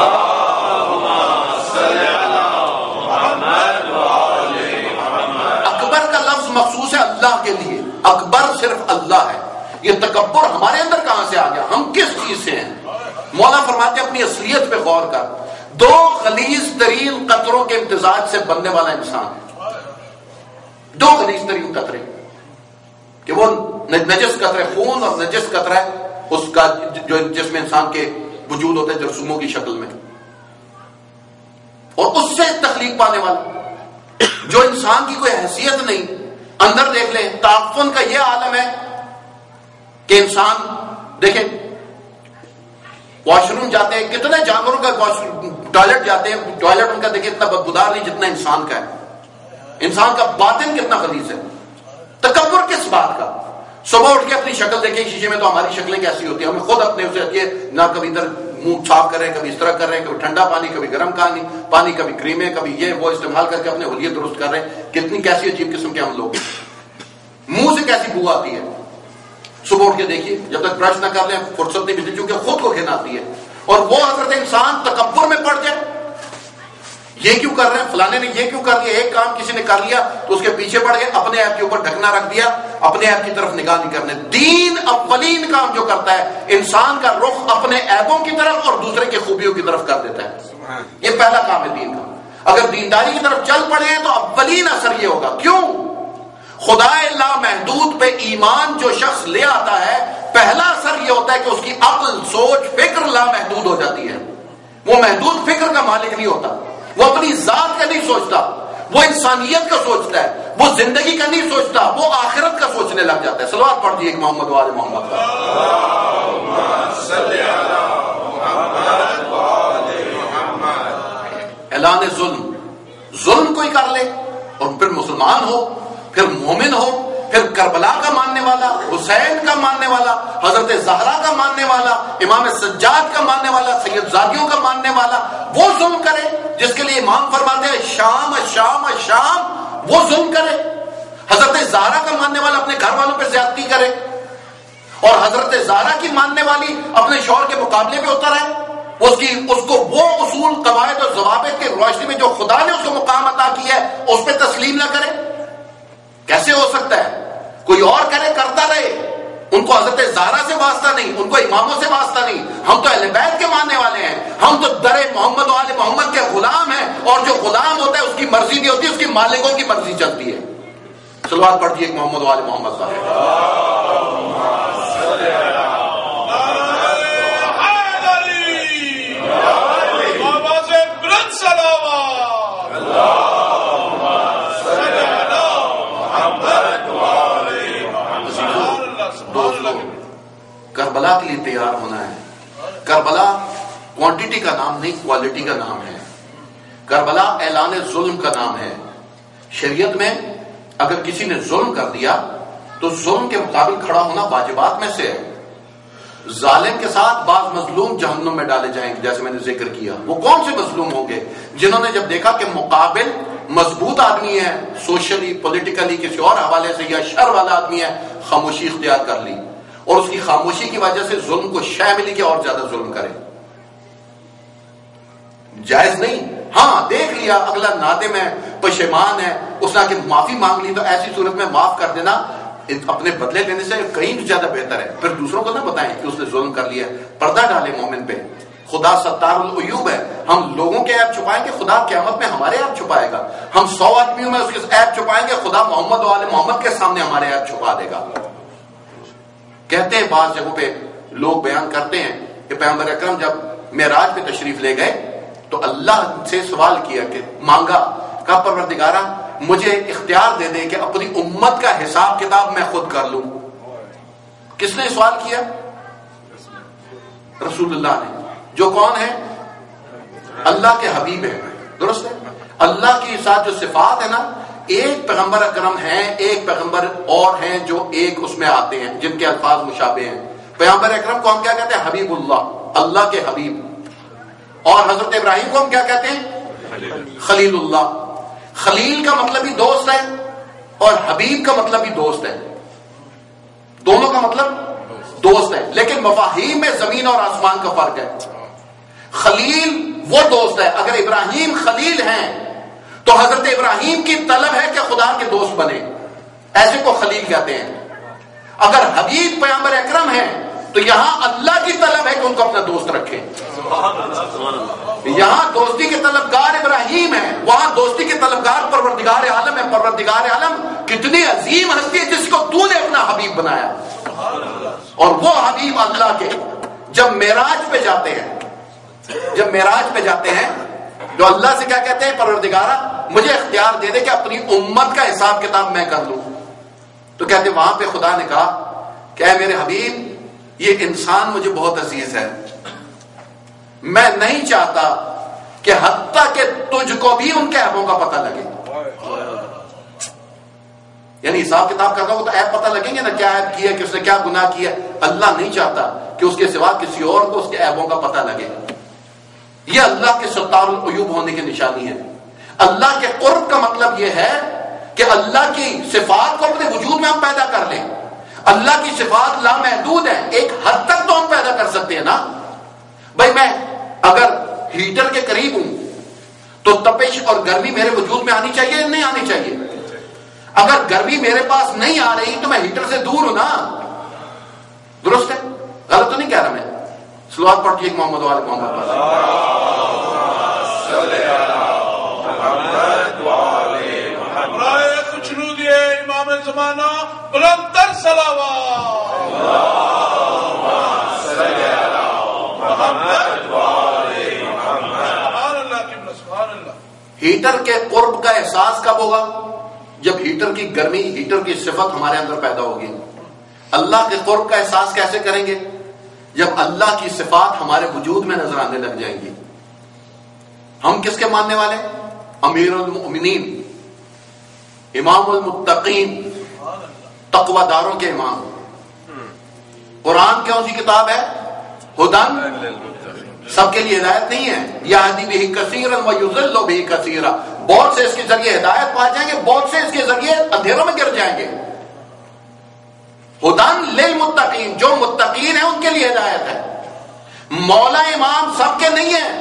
اکبر کا لفظ مخصوص ہے اللہ کے لیے، اکبر صرف اللہ ہے. یہ تکبر ہمارے اندر کہاں سے آ گیا؟ ہم کس چیز سے ہیں؟ مولا فرماتے ہیں اپنی اصلیت پہ غور کر. دو غلیظ ترین قطروں کے امتزاج سے بننے والا انسان ہے. دو غلیظ ترین قطرے، کہ وہ نجس قطرے خون اور نجس قطرہ اس کا جو جس میں انسان کے وجود ہوتے ہیں جرثوموں کی شکل میں، اور اس سے تخلیق پانے والا جو انسان کی کوئی حیثیت نہیں. اندر دیکھ لیں، تعفن کا یہ عالم ہے کہ انسان دیکھیں واش روم جاتے ہیں، کتنے جانوروں کا ٹوائلٹ جاتے ہیں، ٹوائلٹ ان کا دیکھیں اتنا بدبودار نہیں جتنا انسان کا ہے. انسان کا باطن کتنا غلیظ ہے. تکبر کس بات کا؟ صبح اٹھ کے اپنی شکل دیکھیں شیشے میں تو ہماری شکلیں کیسی ہوتی ہیں، ہمیں خود اپنے اسے یہ نہ کبھی ادھر منہ صاف کر رہے ہیں، کبھی اس طرح کر رہے ہیں، کبھی ٹھنڈا پانی، کبھی گرم پانی، کبھی کریمیں، کبھی یہ وہ استعمال کر کے اپنے حلیے درست کر رہے ہیں. کتنی کیسی عجیب قسم کے ہم لوگ، منہ سے کیسی بو آتی ہے. صبح اٹھ کے دیکھیے جب تک برش نہ کر لیں فرصت نہیں ملتی، چونکہ خود کو گھن آتی ہے. اور وہ حضرت انسان تکبر میں پڑ جائے، یہ کیوں کر رہے ہیں، فلانے نے یہ کیوں کر لیا، ایک کام کسی نے کر لیا تو اس کے پیچھے پڑ گئے، اپنے آپ کے اوپر ڈھکنا رکھ دیا، اپنے آپ کی طرف نگاہ نہیں کرنے. دین اولین کام جو کرتا ہے انسان کا رخ اپنے عیبوں کی طرف اور دوسرے کی خوبیوں کی طرف کر دیتا ہے. یہ پہلا کام ہے دین کا. اگر دینداری کی طرف چل پڑے تو اولین اثر یہ ہوگا. کیوں؟ خدا لامحدود پہ ایمان جو شخص لے آتا ہے، پہلا اثر یہ ہوتا ہے کہ اس کی عقل، سوچ، فکر لامحدود ہو جاتی ہے. وہ محدود فکر کا مالک نہیں ہوتا، وہ اپنی ذات کا نہیں سوچتا، وہ انسانیت کا سوچتا ہے، وہ زندگی کا نہیں سوچتا، وہ آخرت کا سوچنے لگ جاتا ہے. صلوات پڑھ دیجیے ایک محمد و آل محمد کا. اعلان ظلم کوئی کر لے اور پھر مسلمان ہو، پھر مومن ہو، پھر کربلا کا ماننے والا، حسین کا ماننے والا، حضرت زہرا کا ماننے والا، امام سجاد کا ماننے والا، سید زادیوں کا ماننے والا، وہ ظلم کرے جس کے لیے امام فرماتے ہیں شام شام شام، وہ ظلم کرے. حضرت زہرا کا ماننے والا اپنے گھر والوں پہ زیادتی کرے، اور حضرت زہرا کی ماننے والی اپنے شوہر کے مقابلے پہ اتر آئے. اس کو وہ اصول، قواعد اور ضوابط کے روشنی میں جو خدا نے اس کو مقام عطا کیا ہے اس پہ تسلیم نہ کرے. کیسے ہو سکتا ہے؟ کوئی اور کرے، کرتا رہے. ان کو حضرت زہرا سے واسطہ نہیں، ان کو اماموں سے واسطہ نہیں. ہم تو اہل بیت کے ماننے والے ہیں، ہم تو در محمد و آل محمد کے غلام ہیں، اور جو غلام ہوتا ہے اس کی مرضی نہیں ہوتی، اس کی مالکوں کی مرضی چلتی ہے. صلوات پڑھیے ایک محمد و آل محمد صاحب. کربلا کے لیے تیار ہونا ہے. کربلا کوانٹٹی کا نام نہیں، کوالٹی کا نام ہے. کربلا اعلان ظلم کا نام ہے. شریعت میں اگر کسی نے ظلم کر دیا تو ظلم کے مقابل کھڑا ہونا واجبات میں سے ہے. ظالم کے ساتھ بعض مظلوم جہنم میں ڈالے جائیں گے، جیسے میں نے ذکر کیا. وہ کون سے مظلوم ہوں گے؟ جنہوں نے جب دیکھا کہ مقابل مضبوط آدمی ہے، سوشلی، پولیٹیکلی، کسی اور حوالے سے، یا شر والا آدمی ہے، خاموشی اختیار کر لی، اور اس کی خاموشی کی وجہ سے ظلم کو شے ملی کہ اور زیادہ ظلم کرے. جائز نہیں. ہاں دیکھ لیا اگلا نادم ہے، پشیمان ہے، اس نے کہ معافی مانگ لی، تو ایسی صورت میں معاف کر دینا اپنے بدلے لینے سے کہیں زیادہ بہتر ہے. پھر دوسروں کو نہ بتائیں کہ اس نے ظلم کر لیا. پردہ ڈالے مومن پہ. خدا ستار العیوب ہے. ہم لوگوں کے عیب چھپائیں گے، خدا قیامت میں ہمارے عیب چھپائے گا. ہم 100 آدمیوں میں اس کے عیب چھپائیں گے، خدا محمد و آل محمد کے سامنے ہمارے عیب چھپا دے گا. کہتے ہیں بعض جگہوں پہ لوگ بیان کرتے ہیں کہ پیغمبر اکرم جب معراج پہ تشریف لے گئے تو اللہ سے سوال کیا، کہ مانگا، کہا پروردگارا مجھے اختیار دے دے کہ اپنی امت کا حساب کتاب میں خود کر لوں. کس نے سوال کیا؟ رسول اللہ نے، جو کون ہے؟ اللہ کے حبیب ہے. درست ہے. اللہ کی ساتھ جو صفات ہے نا، ایک پیغمبر اکرم ہیں، ایک پیغمبر اور ہیں جو ایک اس میں آتے ہیں جن کے الفاظ مشابہ ہیں. پیغمبر اکرم کو ہم کیا کہتے ہیں؟ حبیب اللہ، اللہ کے حبیب. اور حضرت ابراہیم کو ہم کیا کہتے ہیں؟ خلیل اللہ. خلیل کا مطلب ہی دوست ہے اور حبیب کا مطلب ہی دوست ہے. دونوں کا مطلب دوست ہیں، لیکن مفاہیم میں زمین اور آسمان کا فرق ہے۔ خلیل وہ دوست ہے، اگر ابراہیم خلیل ہیں تو حضرت ابراہیم کی طلب ہے کہ خدا کے دوست بنے، ایسے کو خلیل کہتے ہیں۔ اگر حبیب پیغمبر اکرم ہیں تو یہاں اللہ کی طلب ہے کہ ان کو اپنا دوست رکھیں۔ یہاں دوستی کے طلبگار ابراہیم ہیں، وہاں دوستی کے طلبگار پروردگار عالم ہے۔ پروردگار عالم کتنی عظیم ہستی ہے جس کو تو نے اپنا حبیب بنایا، اور وہ حبیب اللہ کے جب معراج پہ جاتے ہیں، جو اللہ سے کیا کہتے ہیں، پروردگارا مجھے اختیار دے دے کہ اپنی امت کا حساب کتاب میں کر لوں، تو کہتے وہاں پہ خدا نے کہا کہ اے میرے حبیب یہ انسان مجھے بہت عزیز ہے، میں نہیں چاہتا کہ حتیٰ کہ تجھ کو بھی ان کے عیبوں کا پتہ لگے۔ یعنی حساب کتاب کرنا ہو تو عیب پتہ لگیں گے نا، کیا عیب کیا، کس نے کیا گناہ کیا۔ اللہ نہیں چاہتا کہ اس کے سوا کسی اور کو اس کے عیبوں کا پتہ لگے۔ یہ اللہ کے ستار العیوب ہونے کی نشانی ہے۔ اللہ کے قرب کا مطلب یہ ہے کہ اللہ کی صفات کو اپنے وجود میں ہم پیدا کر لیں۔ اللہ کی صفات لامحدود ہیں، ایک حد تک تو ہم پیدا کر سکتے ہیں نا۔ بھائی میں اگر ہیٹر کے قریب ہوں تو تپش اور گرمی میرے وجود میں آنی چاہیے یا نہیں آنی چاہیے؟ اگر گرمی میرے پاس نہیں آ رہی تو میں ہیٹر سے دور ہوں نا، درست ہے؟ غلط تو نہیں کہہ رہا میں؟ صلوات پڑھیے محمد وآل محمد۔ امام زمانہ بلندر صلوات۔ ہیٹر کے قرب کا احساس کب ہوگا؟ جب ہیٹر کی گرمی، ہیٹر کی صفت ہمارے اندر پیدا ہوگی۔ اللہ کے قرب کا احساس کیسے کریں گے؟ جب اللہ کی صفات ہمارے وجود میں نظر آنے لگ جائیں گی۔ ہم کس کے ماننے والے؟ امیر المؤمنین، امام المتقین، تقوی داروں کے امام۔ قرآن کون سی کتاب ہے؟ ہدن، سب کے لیے ہدایت نہیں ہے۔ یہدی بہ کثیرا ویضل بہ کثیرا، بہت سے اس کے ذریعے ہدایت پا جائیں گے، بہت سے اس کے ذریعے اندھیروں میں گر جائیں گے۔ ہدن للمتقین، جو متقین ہیں ان کے لیے ہدایت ہے۔ مولا امام سب کے نہیں ہے۔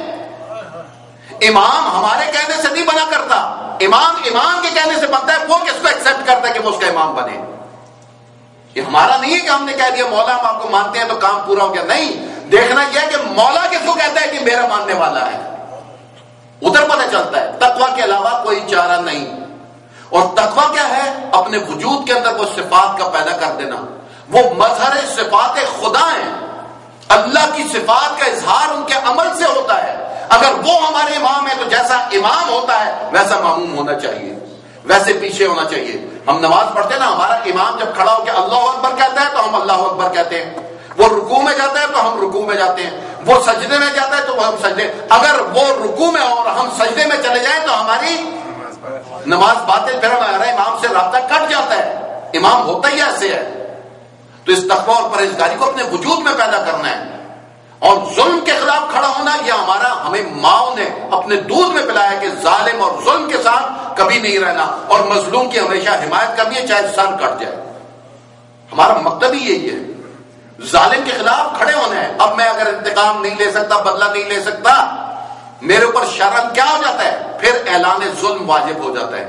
امام ہمارے کہنے سے نہیں بنا کرتا، امام کے کہنے سے بنتا ہے۔ وہ کس کو ایکسپٹ کرتا ہے کہ وہ اس کا امام بنے؟ یہ ہمارا نہیں ہے کہ ہم نے کہہ دیا مولا ہم آپ کو مانتے ہیں تو کام پورا ہو گیا۔ نہیں، دیکھنا یہ ہے کہ مولا کس کو کہتا ہے کہ میرا ماننے والا ہے، ادھر پتہ چلتا ہے۔ تقوی کے علاوہ کوئی چارہ نہیں۔ اور تقوی کیا ہے؟ اپنے وجود کے اندر وہ صفات کا پیدا کر دینا۔ وہ مظہر صفات خدا ہیں، اللہ کی صفات کا اظہار ان کے عمل سے ہوتا ہے۔ اگر وہ ہمارے امام ہیں تو جیسا امام ہوتا ہے ویسا معموم ہونا چاہیے، ویسے پیچھے ہونا چاہیے۔ ہم نماز پڑھتے ہیں نا، ہمارا امام جب کھڑا ہو کے اللہ اکبر کہتا ہے تو ہم اللہ اکبر کہتے ہیں، وہ رکوع میں جاتا ہے تو ہم رکوع میں جاتے ہیں، وہ سجدے میں جاتا ہے تو ہم سجدے۔ اگر وہ رکوع میں اور ہم سجدے میں چلے جائیں تو ہماری نماز باطل، پھر ہمارا امام سے رابطہ کٹ جاتا ہے۔ امام ہوتا ہی ایسے ہے۔ تو اس تقوی اور پرہیزگاری کو اپنے وجود میں پیدا کرنا ہے، اور ظلم کے خلاف کھڑا ہونا یہ ہمارا، ہمیں ماؤں نے اپنے دودھ میں پلایا کہ ظالم اور ظلم کے ساتھ کبھی نہیں رہنا، اور مظلوم کی ہمیشہ حمایت کرنی ہے چاہے سر کٹ جائے۔ ہمارا مقصد ہی یہی ہے، ظالم کے خلاف کھڑے ہونا ہے۔ اب میں اگر انتقام نہیں لے سکتا، بدلہ نہیں لے سکتا، میرے اوپر شرم کیا ہو جاتا ہے؟ پھر اعلان ظلم واجب ہو جاتا ہے۔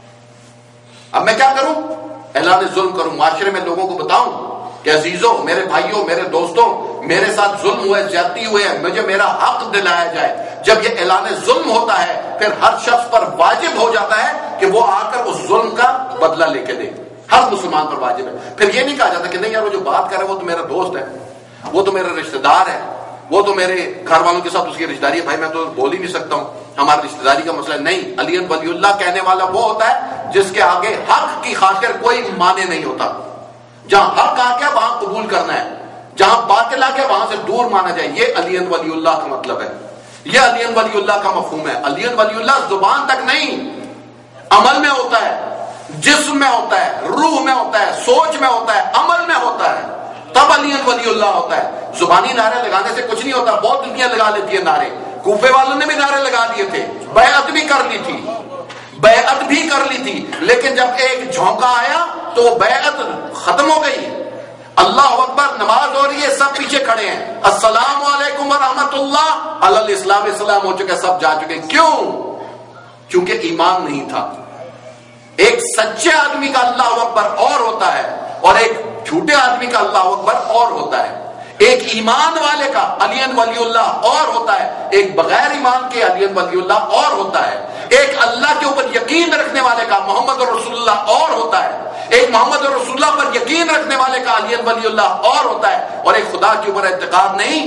اب میں کیا کروں؟ اعلان ظلم کروں، معاشرے میں لوگوں کو بتاؤں کہ عزیزوں، میرے بھائیوں، میرے دوستوں، میرے ساتھ ظلم ہوئے، زیادتی ہوئے ہیں، مجھے میرا حق دلایا جائے۔ جب یہ اعلان ظلم ہوتا ہے پھر ہر شخص پر واجب ہو جاتا ہے کہ وہ آ کر اس ظلم کا بدلہ لے کے دے۔ ہر مسلمان پر واجب ہے۔ پھر یہ نہیں کہا جاتا کہ نہیں یار وہ جو بات کر رہا ہے وہ تو میرا دوست ہے، وہ تو میرا رشتہ دار ہے، وہ تو میرے گھر والوں کے ساتھ اس کی رشتہ داری ہے، بھائی میں تو بول ہی نہیں سکتا ہوں، ہمارا رشتہ داری کا مسئلہ نہیں۔ علی ولی اللہ کہنے والا وہ ہوتا ہے جس کے آگے حق کی خاطر کوئی معنی نہیں ہوتا۔ جہاں حق آ گیا وہاں قبول کرنا ہے، جہاں باطل آ گیا وہاں سے دور مانا جائے۔ یہ علی ولی اللہ کا مطلب ہے، یہ علی ولی اللہ کا مفہوم ہے۔ علی ولی اللہ زبان تک نہیں، عمل میں ہوتا ہے، جسم میں ہوتا ہے، روح میں ہوتا ہے، سوچ میں ہوتا ہے، عمل میں ہوتا ہے، تب علی ولی اللہ ہوتا ہے۔ زبانی نعرے لگانے سے کچھ نہیں ہوتا۔ بہت دنیا لگا لیتی ہے نعرے، کوفے والوں نے بھی نعرے لگا دیے تھے، بیعت بھی کر لی تھی، بیعت بھی کر لی تھی، لیکن جب ایک جھونکا آیا تو وہ بیعت ختم ہو گئی۔ اللہ اکبر، نماز ہو رہی ہے، سب پیچھے کھڑے ہیں، السلام علیکم ورحمۃ اللہ، الاسلام اسلام ہو چکا، سب جا چکے. کیوں؟ چونکہ ایمان نہیں تھا. ایک سچے آدمی کا اللہ اکبر اور ہوتا ہے اور ایک جھوٹے آدمی کا اللہ اکبر اور ہوتا ہے. ایک ایمان والے کا علی ولی اللہ اور ہوتا ہے، ایک بغیر ایمان کے علی ولی اللہ اور ہوتا ہے. ایک اللہ کے اوپر یقین رکھنے والے کا محمد رسول اللہ اور ہوتا ہے، ایک محمد رسول اللہ پر یقین رکھنے والے کا علی ولی اللہ اور ہوتا ہے، اور ایک خدا کے اوپر اعتقاد نہیں.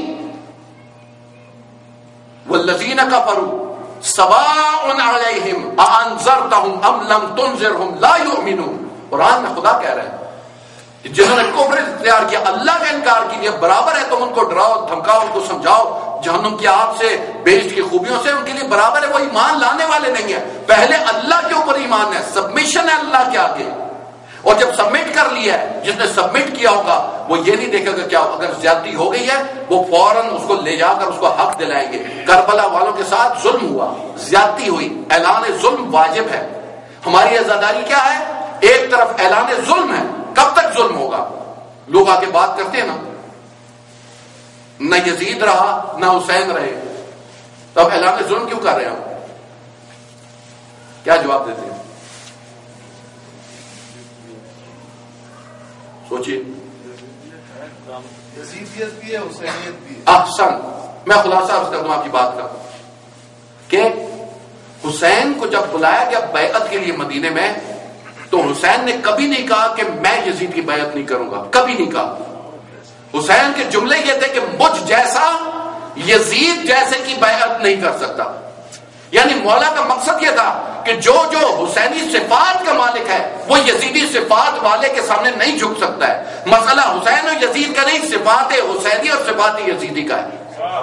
والذین کفروا سواء علیہم اانذرتہم ام لم تنذرہم لا یؤمنون. قرآن میں خدا کہہ رہا ہے جنہوں نے کفر اختیار کیا، اللہ کا انکار کیا، برابر ہے تم ان کو ڈراؤ دھمکاؤ، ان کو سمجھاؤ جہنم کی آگ سے، بہشت کی خوبیوں سے، ان کے لیے برابر ہے. وہ ایمان لانے والے نہیں ہیں. پہلے اللہ کے اوپر ایمان ہے، سبمیشن ہے اللہ کے آگے. اور جب سبمٹ کر لیا ہے، جس نے سبمٹ کیا ہوگا وہ یہ نہیں دیکھے گا کیا اگر زیادتی ہو گئی ہے وہ فوراً اس کو لے جا کر اس کو حق دلائیں گے. کربلا والوں کے ساتھ ظلم ہوا، زیادتی ہوئی، اعلان ظلم واجب ہے. ہماری عزاداری کیا ہے؟ ایک طرف اعلان ظلم ہے. کب تک ظلم ہوگا؟ لوگ آگے بات کرتے ہیں نا، نہ یزید رہا نہ حسین رہے، تو اب اعلان ظلم کیوں کر رہے ہیں ہم؟ کیا جواب دیتے ہیں؟ سوچیے. یزیدیت بھی ہے، حسینیت بھی ہے. احسن. میں خلاصہ عرض کر دوں آپ کی بات کا کہ حسین کو جب بلایا گیا بیعت کے لیے مدینے میں، تو حسین نے کبھی نہیں کہا کہ میں یزید کی بیعت نہیں کروں گا، کبھی نہیں کہا. حسین کے جملے یہ تھے کہ مجھ جیسا یزید جیسے کی بیعت نہیں کر سکتا. یعنی مولا کا مقصد یہ تھا کہ جو حسینی صفات کا مالک ہے وہ یزیدی صفات والے کے سامنے نہیں جھک سکتا ہے. مسئلہ حسین اور یزید کا نہیں، صفات حسینی اور صفات یزیدی کا ہے.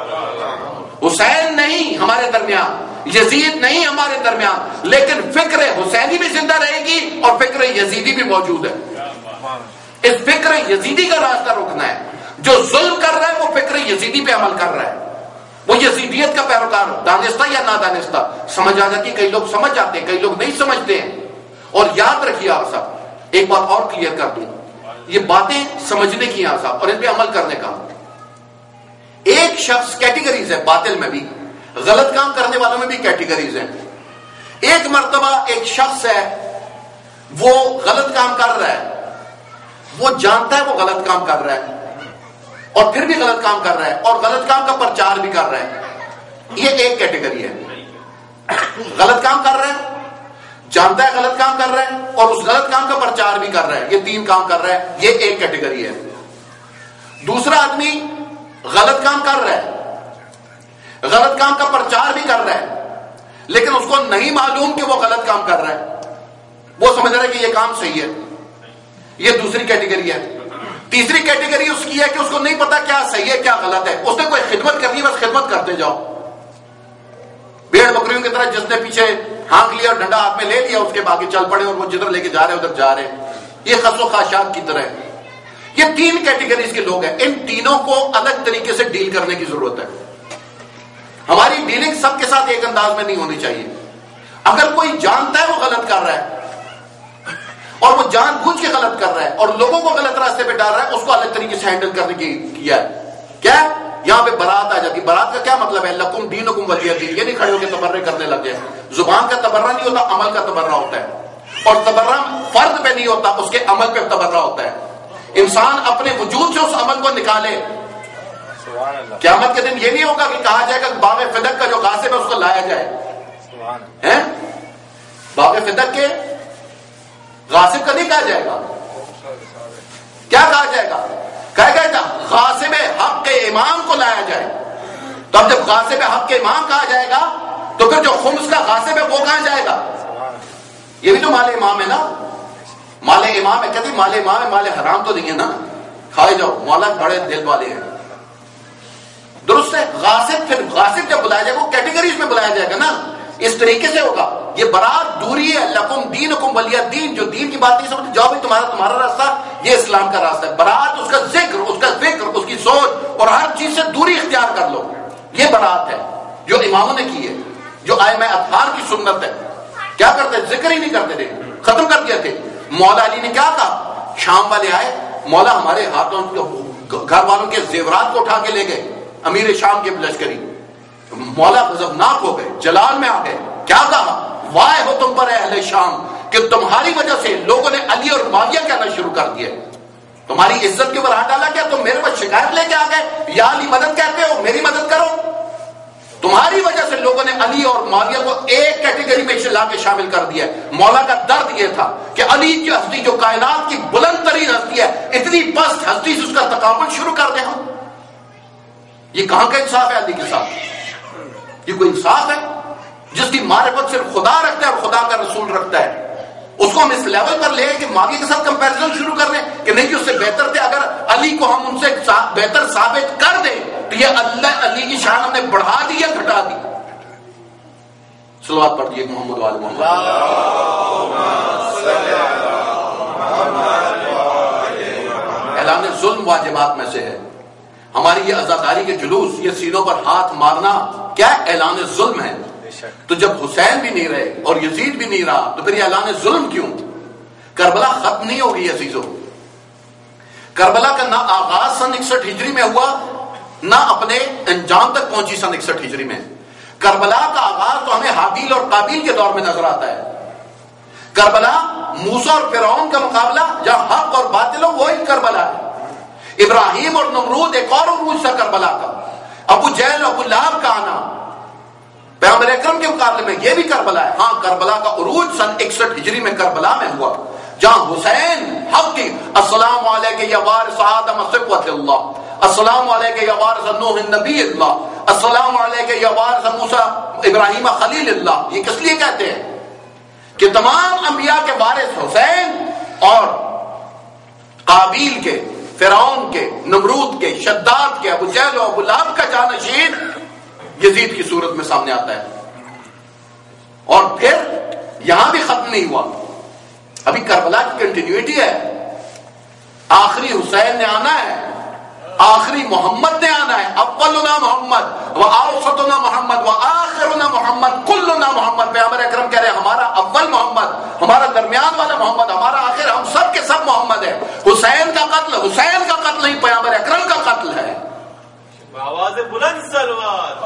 حسین نہیں ہمارے درمیان، یزید نہیں ہمارے درمیان، لیکن فکر حسینی بھی زندہ رہے گی اور فکر یزیدی بھی موجود ہے. اس فکر یزیدی کا راستہ روکنا ہے. جو ظلم کر رہا ہے وہ فکر یزیدی پہ عمل کر رہا ہے، وہ یزیدیت کا پیروکار، دانستہ یا نادانستہ. سمجھ آ جاتی، کئی لوگ سمجھ جاتے ہیں، کئی لوگ نہیں سمجھتے ہیں. اور یاد رکھیے آپ صاحب، ایک بات اور کلیئر کر دوں، یہ باتیں سمجھنے کی ہیں صاحب اور ان پہ عمل کرنے کا. ایک شخص کیٹیگریز ہے، باطل میں بھی، غلط کام کرنے والوں میں بھی کیٹیگریز ہیں. ایک مرتبہ ایک شخص ہے، وہ غلط کام کر رہا ہے، وہ جانتا ہے وہ غلط کام کر رہا ہے اور پھر بھی غلط کام کر رہا ہے اور غلط کام کا پرچار بھی کر رہا ہے. یہ ایک کیٹیگری ہے. غلط کام کر رہا ہے، جانتا ہے غلط کام کر رہا ہے اور اس غلط کام کا پرچار بھی کر رہا ہے. یہ تین کام کر رہا ہے، یہ ایک کیٹیگری ہے. دوسرا آدمی غلط کام کر رہا ہے، غلط کام کا پرچار بھی کر رہا ہے، لیکن اس کو نہیں معلوم کہ وہ غلط کام کر رہا ہے. وہ سمجھ رہا ہے کہ یہ کام صحیح ہے. یہ دوسری کیٹیگری ہے. تیسری کیٹیگری اس کی ہے کہ اس کو نہیں پتا کیا صحیح ہے کیا غلط ہے. اس نے کوئی خدمت کرنی ہے، بس خدمت کرتے جاؤ. بھیڑ بکریوں کی طرح جس نے پیچھے ہانک لیا اور ڈنڈا ہاتھ میں لے لیا، اس کے باقی چل پڑے اور وہ جدھر لے کے جا رہے ادھر جا رہے. یہ خس و خاشاک کی طرح ہے. یہ تین کیٹیگریز کے لوگ ہیں. ان تینوں کو الگ طریقے سے ڈیل کرنے کی ضرورت ہے. ہماری ڈیلنگ سب کے ساتھ ایک انداز میں نہیں ہونی چاہیے. اگر کوئی جانتا ہے وہ غلط کر رہا ہے اور وہ جان بوجھ کے غلط کر رہا ہے اور لوگوں کو غلط راستے پہ ڈال رہا ہے، اس کو الگ طریقے سے ہینڈل کرنے کی کیا ہے. کیا یہاں پہ برات آ جاتی. برات کا کیا مطلب ہے؟ لکم دینکم ولی دین. یہ نہیں کھڑے ہو کے تبرے کرنے لگ جائے. زبان کا تبرہ نہیں ہوتا، عمل کا تبرہ ہوتا ہے. اور تبرہ فرد پہ نہیں ہوتا، اس کے عمل پہ تبرہ ہوتا ہے. انسان اپنے وجود سے اس عمل کو نکالے. قیامت کے دن یہ نہیں ہوگا کہ کہا جائے گا باغ فدق کا جو غاصب ہے اس کو لایا جائے. باغ فدق کے غاصب کا نہیں کہا جائے گا. کیا کہا جائے گا؟ کہا جائے گا غاصب حق کے امام کو لایا جائے. تو اب جب غاصب حق کے امام کہا جائے گا تو پھر جو خمس کا غاصب ہے وہ کہاں جائے گا؟ یہ بھی تو مال امام ہے نا. مال امام ہے. کہتے مال امام ہے، مال حرام تو نہیں ہے نا، کھائے جاؤ. مولا بڑے دل والے ہیں. درست ہے. غاصب، پھر غاصب جب بلایا جائے گا وہ کیٹیگریز میں بلایا جائے گا نا. اس طریقے سے ہوگا. یہ برات دوری ہے. لکم دینکم ولی دین. جو دین کی بات نہیں سمجھتے، جاؤ بھائی تمہارا راستہ یہ اسلام کا راستہ ہے. برات اس کا ذکر، اس کا فکر، اس کی سوچ اور ہر چیز سے دوری اختیار کر لو. یہ برات ہے جو اماموں نے کی ہے، جو ائمہ اطہار کی سنت ہے. کیا کرتے؟ ذکر ہی نہیں کرتے تھے، ختم کر دیا تھے. مولا علی نے کیا کہا؟ شام والے آئے، مولا ہمارے ہاتھوں گھر والوں کے زیورات کو اٹھا کے لے گئے امیر شام کے لشکری، مولا غضبناک ہو گئے، جلال میں آ گئے، کیا کہا؟ وائے ہو تم پر اے اہل شام کہ تمہاری وجہ سے لوگوں نے علی اور معاویہ کہنا شروع کر دیا، تمہاری عزت کے اوپر ہاتھ ڈالا کیا؟ تم میرے پاس شکایت لے کے آ گئے، یا علی مدد کہتے ہو، میری مدد کرو۔ تمہاری وجہ سے لوگوں نے علی اور معاویہ کو ایک کیٹیگری میں لا کے شامل کر دیا۔ مولا کا درد یہ تھا کہ علی کی ہستی جو کائنات کی بلند ترین ہستی ہے، اتنی پست ہستی سے اس کا تقابل شروع کر دیں ہم؟ یہ کہاں کا انصاف ہے علی کے ساتھ؟ یہ کوئی انصاف ہے؟ جس کی معرفت صرف خدا رکھتا ہے اور خدا کا رسول رکھتا ہے، اس کو ہم اس لیول پر لے کہ معاویہ کے ساتھ کمپیریزن شروع کر دیں کہ نہیں اس سے بہتر تھے۔ اگر علی کو ہم ان سے بہتر ثابت کر دیں تو یہ اللہ علی کی شان ہم نے بڑھا دی یا گھٹا دی؟ صلوات پڑھ دیجیے محمد وآل محمد۔ اعلان ظلم واجبات میں سے ہے۔ ہماری یہ عزاداری کے جلوس، یہ سینوں پر ہاتھ مارنا کیا اعلان ظلم ہے؟ تو جب حسین بھی نہیں رہے اور یزید بھی نہیں رہا تو پھر یہ اعلان ظلم کیوں؟ کربلا ختم نہیں ہوگی عزیزو۔ کربلا کا نہ آغاز سن 61 ہجری میں ہوا، نہ اپنے انجام تک پہنچی سن 61 ہجری میں۔ کربلا کا آغاز تو ہمیں حابیل اور قابیل کے دور میں نظر آتا ہے۔ کربلا موسیٰ اور فرعون کا مقابلہ، جہاں حق اور باطل ہو، وہی کربلا ہے۔ ابراہیم اور نمرود ایک اور عروج تھا کربلا کا۔ ابو جہل ابو لہب کا آنا پیغمبر اکرم کے مقابلے میں، یہ بھی کربلا ہے۔ ہاں، کربلا کا عروج سن 61 ہجری میں کربلا میں ہوا، جہاں حسین حق کی السلام علیکہ یا وارث آدم صبوۃ اللہ، السلام علیکہ یا وارث نوح نبی اللہ، السلام علیکہ یا وارث موسیٰ ابراہیم خلیل اللہ۔ یہ کس لیے کہتے ہیں؟ کہ تمام انبیاء کے وارث حسین اور قابیل کے، فرعون کے، نمرود کے، شداد کے، ابو جہل و ابو لہب کا جانشین یزید کی صورت میں سامنے آتا ہے۔ اور پھر یہاں بھی ختم نہیں ہوا، ابھی کربلا کی کنٹینیوٹی ہے۔ آخری حسین نے آنا ہے، آخری محمد نے آنا ہے۔ اولنا محمد و اوسطنا محمد و آخرنا محمد کلنا محمد۔ پیغمبر اکرم کہہ رہے ہیں ہمارا اول محمد، ہمارا درمیان والا محمد، ہمارا آخر، ہم سب کے سب محمد ہے۔ حسین کا قتل حسین کا قتل نہیں، پیغمبر اکرم کا قتل ہے۔ آواز بلند صلوات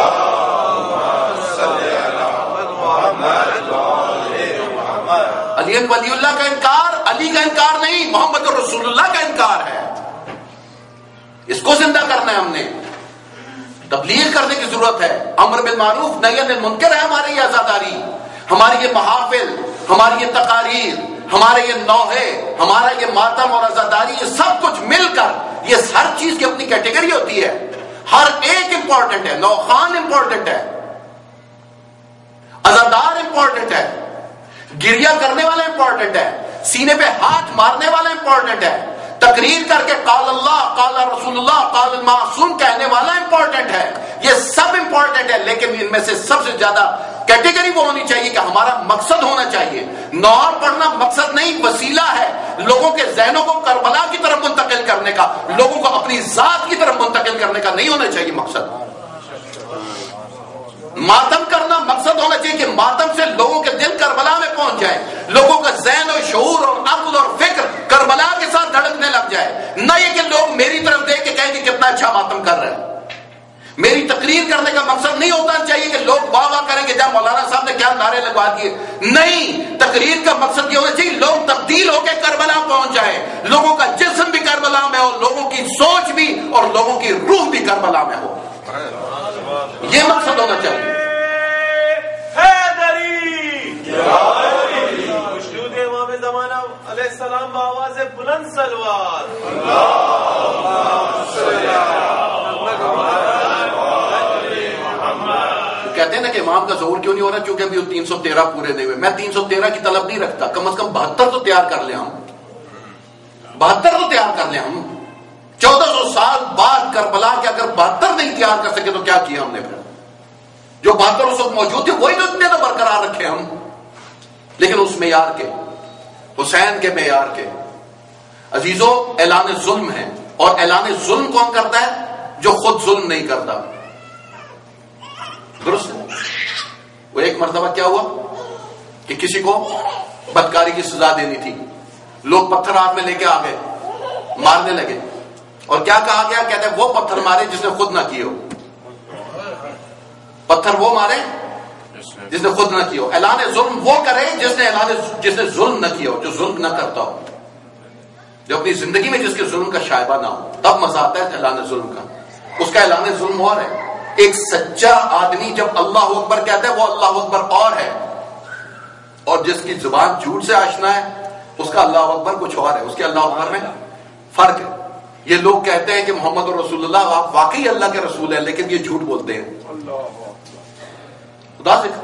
علی ولی اللہ کا انکار علی کا انکار نہیں، محمد رسول اللہ کا انکار ہے۔ اس کو زندہ کرنا ہے ہم نے، تبلیغ کرنے کی ضرورت ہے۔ امر بالمعروف نہی عن المنکر ہے ہماری یہ عزاداری، ہماری یہ محافل، ہماری یہ تقاریر، ہمارے یہ نوحے، ہمارا یہ ماتم اور عزاداری، یہ سب کچھ مل کر، یہ ہر چیز کی اپنی کیٹیگری ہوتی ہے۔ ہر ایک امپورٹنٹ ہے، نوخان امپورٹنٹ ہے، عزادار امپورٹنٹ ہے، گریہ کرنے والا امپورٹنٹ ہے، سینے پہ ہاتھ مارنے والا امپورٹنٹ ہے، تقریر کر کے قال اللہ قال رسول اللہ قال المعصوم کہنے والا امپورٹنٹ ہے۔ یہ سب امپورٹنٹ ہے، لیکن ان میں سے سب سے زیادہ کیٹیگری وہ ہونی چاہیے کہ ہمارا مقصد ہونا چاہیے۔ نور پڑھنا مقصد نہیں، وسیلہ ہے لوگوں کے ذہنوں کو کربلا کی طرف منتقل کرنے کا، لوگوں کو اپنی ذات کی طرف منتقل کرنے کا نہیں ہونا چاہیے مقصد۔ ماتم کرنا مقصد ہونا چاہیے کہ ماتم سے لوگوں کے دل کربلا میں پہنچ جائے، لوگوں کا ذہن اور شعور اور عقل اور فکر کربلا کے ساتھ دھڑکنے لگ جائے، نہ یہ کہ لوگ میری طرف دیکھ کے کہیں کہ کتنا اچھا ماتم کر رہے ہیں۔ میری تقریر کرنے کا مقصد نہیں ہوتا چاہیے کہ لوگ واہ واہ کریں کہ جب مولانا صاحب نے کیا نعرے لگوا دیے، نہیں، تقریر کا مقصد یہ ہونا چاہیے لوگ تبدیل ہو کے کربلا پہنچ جائیں، لوگوں کا جسم بھی کربلا میں ہو، لوگوں کی سوچ بھی اور لوگوں کی روح بھی کربلا میں ہو، یہ مقصد ہونا چاہیے۔ وجود امام زمانہ علیہ السلام بآواز بلند صلوات۔ کہتے ہیں نا کہ امام کا ظہور کیوں نہیں ہو رہا؟ کیونکہ ابھی 313 پورے نہیں ہوئے۔ میں 313 کی طلب نہیں رکھتا، کم از کم 72 تو تیار کر لیں ہم، 72 تو تیار کر لیں ہم۔ 1400 سال بعد کربلا کے اگر 72 نہیں تیار کر سکے تو کیا کیا ہم نے پھر؟ جو 72 اس وقت موجود تھے وہی تو اتنے تو برقرار رکھے ہم، لیکن اس معیار کے، حسین کے معیار کے۔ عزیزو، اعلان ظلم ہے، اور اعلان ظلم کون کرتا ہے؟ جو خود ظلم نہیں کرتا۔ درست ہے؟ وہ ایک مرتبہ کیا ہوا کہ کسی کو بدکاری کی سزا دینی تھی، لوگ پتھر ہاتھ میں لے کے آ گئے، مارنے لگے. اور کیا کہا گیا؟ کہتے ہیں وہ پتھر مارے جس نے خود نہ کیے ہو. پتھر وہ مارے جس نے خود نہ کیا ہو. اعلان ظلم وہ کرے جس نے ظلم نہ کیا ہو، جو ظلم نہ کرتا ہو، جو اپنی زندگی میں جس کے ظلم کا شائبہ نہ ہو. تب مزہ آتا ہے اعلان ظلم کا. اس کا اعلان ظلم اور ہے. ایک سچا آدمی جب اللہ اکبر کہتا ہے وہ اللہ اکبر اور ہے، اور جس کی زبان جھوٹ سے آشنا ہے اس کا اللہ اکبر کچھ اور ہے. اس کے اللہ اکبر میں فرق ہے. یہ لوگ کہتے ہیں کہ محمد رسول اللہ، آپ واقعی اللہ کے رسول ہیں، لیکن یہ جھوٹ بولتے ہیں. خدا سے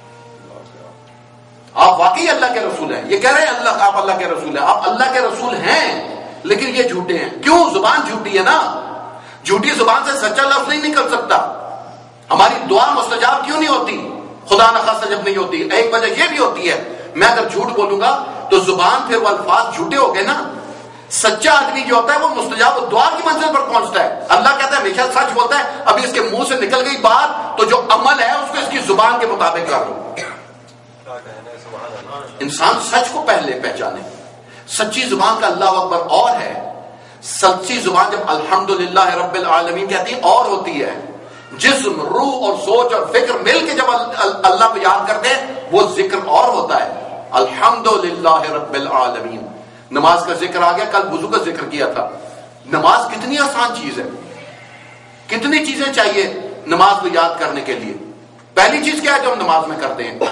آپ واقعی اللہ کے رسول ہیں، یہ کہہ رہے ہیں آپ اللہ کے رسول ہیں، آپ اللہ کے رسول ہیں، لیکن یہ جھوٹے ہیں. کیوں؟ زبان جھوٹی ہے نا. جھوٹی زبان سے سچا لفظ نہیں نکل سکتا. ہماری دعا مستجاب کیوں نہیں ہوتی؟ خدا نخواستہ جب نہیں ہوتی. ایک وجہ یہ بھی ہوتی ہے، میں اگر جھوٹ بولوں گا تو زبان پھر وہ الفاظ جھوٹے ہو گئے نا. سچا آدمی جو ہوتا ہے وہ مستجاب دعا کی منزل پر پہنچتا ہے. اللہ کہتا ہے ہمیشہ سچ بولتا ہے. ابھی اس کے منہ سے نکل گئی بات تو جو عمل ہے اس کو اس کی زبان کے مطابق کر لو. انسان سچ کو پہلے پہچانے. سچی زبان کا اللہ اکبر اور ہے. سچی زبان جب الحمدللہ رب العالمین کہتی ہے اور ہوتی ہے. جسم، روح اور سوچ اور فکر مل کے جب اللہ کو یاد کرتے ہیں وہ ذکر اور ہوتا ہے. الحمدللہ رب العالمین. نماز کا ذکر آ گیا. کل وضو کا ذکر کیا تھا. نماز کتنی آسان چیز ہے. کتنی چیزیں چاہیے نماز کو یاد کرنے کے لیے. پہلی چیز کیا ہے جو ہم نماز میں کرتے ہیں؟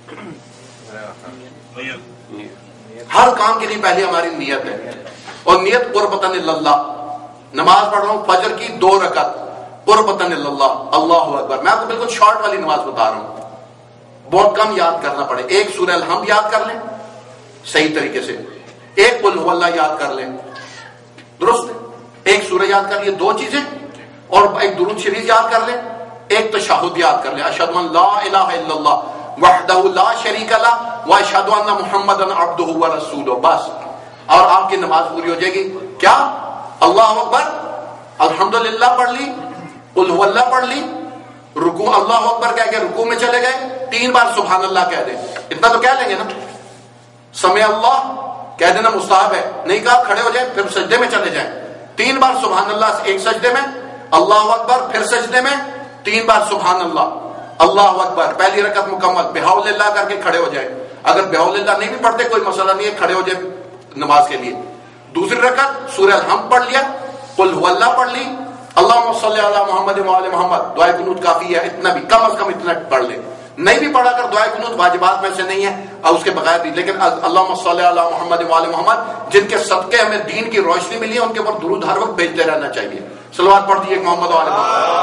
ہر کام کے لیے پہلے ہماری نیت ہے. اور نیت قربتاً اللہ. نماز پڑھ رہا ہوں فجر کی 2 رکعت قربتاً اللہ، اللہ اکبر. میں آپ کو بالکل شارٹ والی نماز بتا رہا ہوں، بہت کم یاد کرنا پڑے. ایک سورہ الحمد یاد کر لیں صحیح طریقے سے. ایک قل هو اللہ یاد کر لیں، درست. ایک سورہ یاد کر لیے، 2 چیزیں. اور ایک درود شریف یاد کر لیں. ایک تشہد یاد کر لیں، اشہد ان لا الہ الا اللہ وحدہ لا شریک لہ واشہد ان محمدا عبدہ ورسولہ. بس. اور آپ کی نماز پوری ہو جائے گی. کیا؟ اللہ اکبر، الحمدللہ پڑھ لی، قل هو اللہ پڑھ لی، رکوع اللہ اکبر کہہ کے رکوع میں چلے گئے، 3 بار سبحان اللہ کہہ دیں. اتنا تو کہہ لیں گے نا. سمع اللہ کہہ دینا مستحب ہے. نہیں کہا کھڑے ہو جائیں پھر سجدے میں چلے جائیں. 3 بار سبحان اللہ ایک سجدے میں، اللہ اکبر پھر سجدے میں 3 بار سبحان اللہ، اللہ اکبر. پہلی رکعت مکمل بحول اللہ کر کے کھڑے ہو جائیں. اگر بحول اللہ نہیں بھی پڑھتے کوئی مسئلہ نہیں ہے، کھڑے ہو جائیں نماز کے لیے. دوسری رکعت سورہ الحمد پڑھ لیا، قل هو اللہ پڑھ لی، اللہم صلی علی محمد وعلی محمد. دعائے قنوت کافی ہے. اتنا بھی کم از کم اتنا پڑھ لیں. نہیں بھی پڑھا کر دعائے قنوت واجبات میں سے نہیں ہے اور اس کے بغیر بھی، لیکن اللہم صلی علی محمد وعلی محمد جن کے صدقے ہمیں دین کی روشنی ملی ہے ان کے اوپر درود ہر وقت بھیجتے رہنا چاہیے. صلوات پڑھ دیجیے محمد وعلی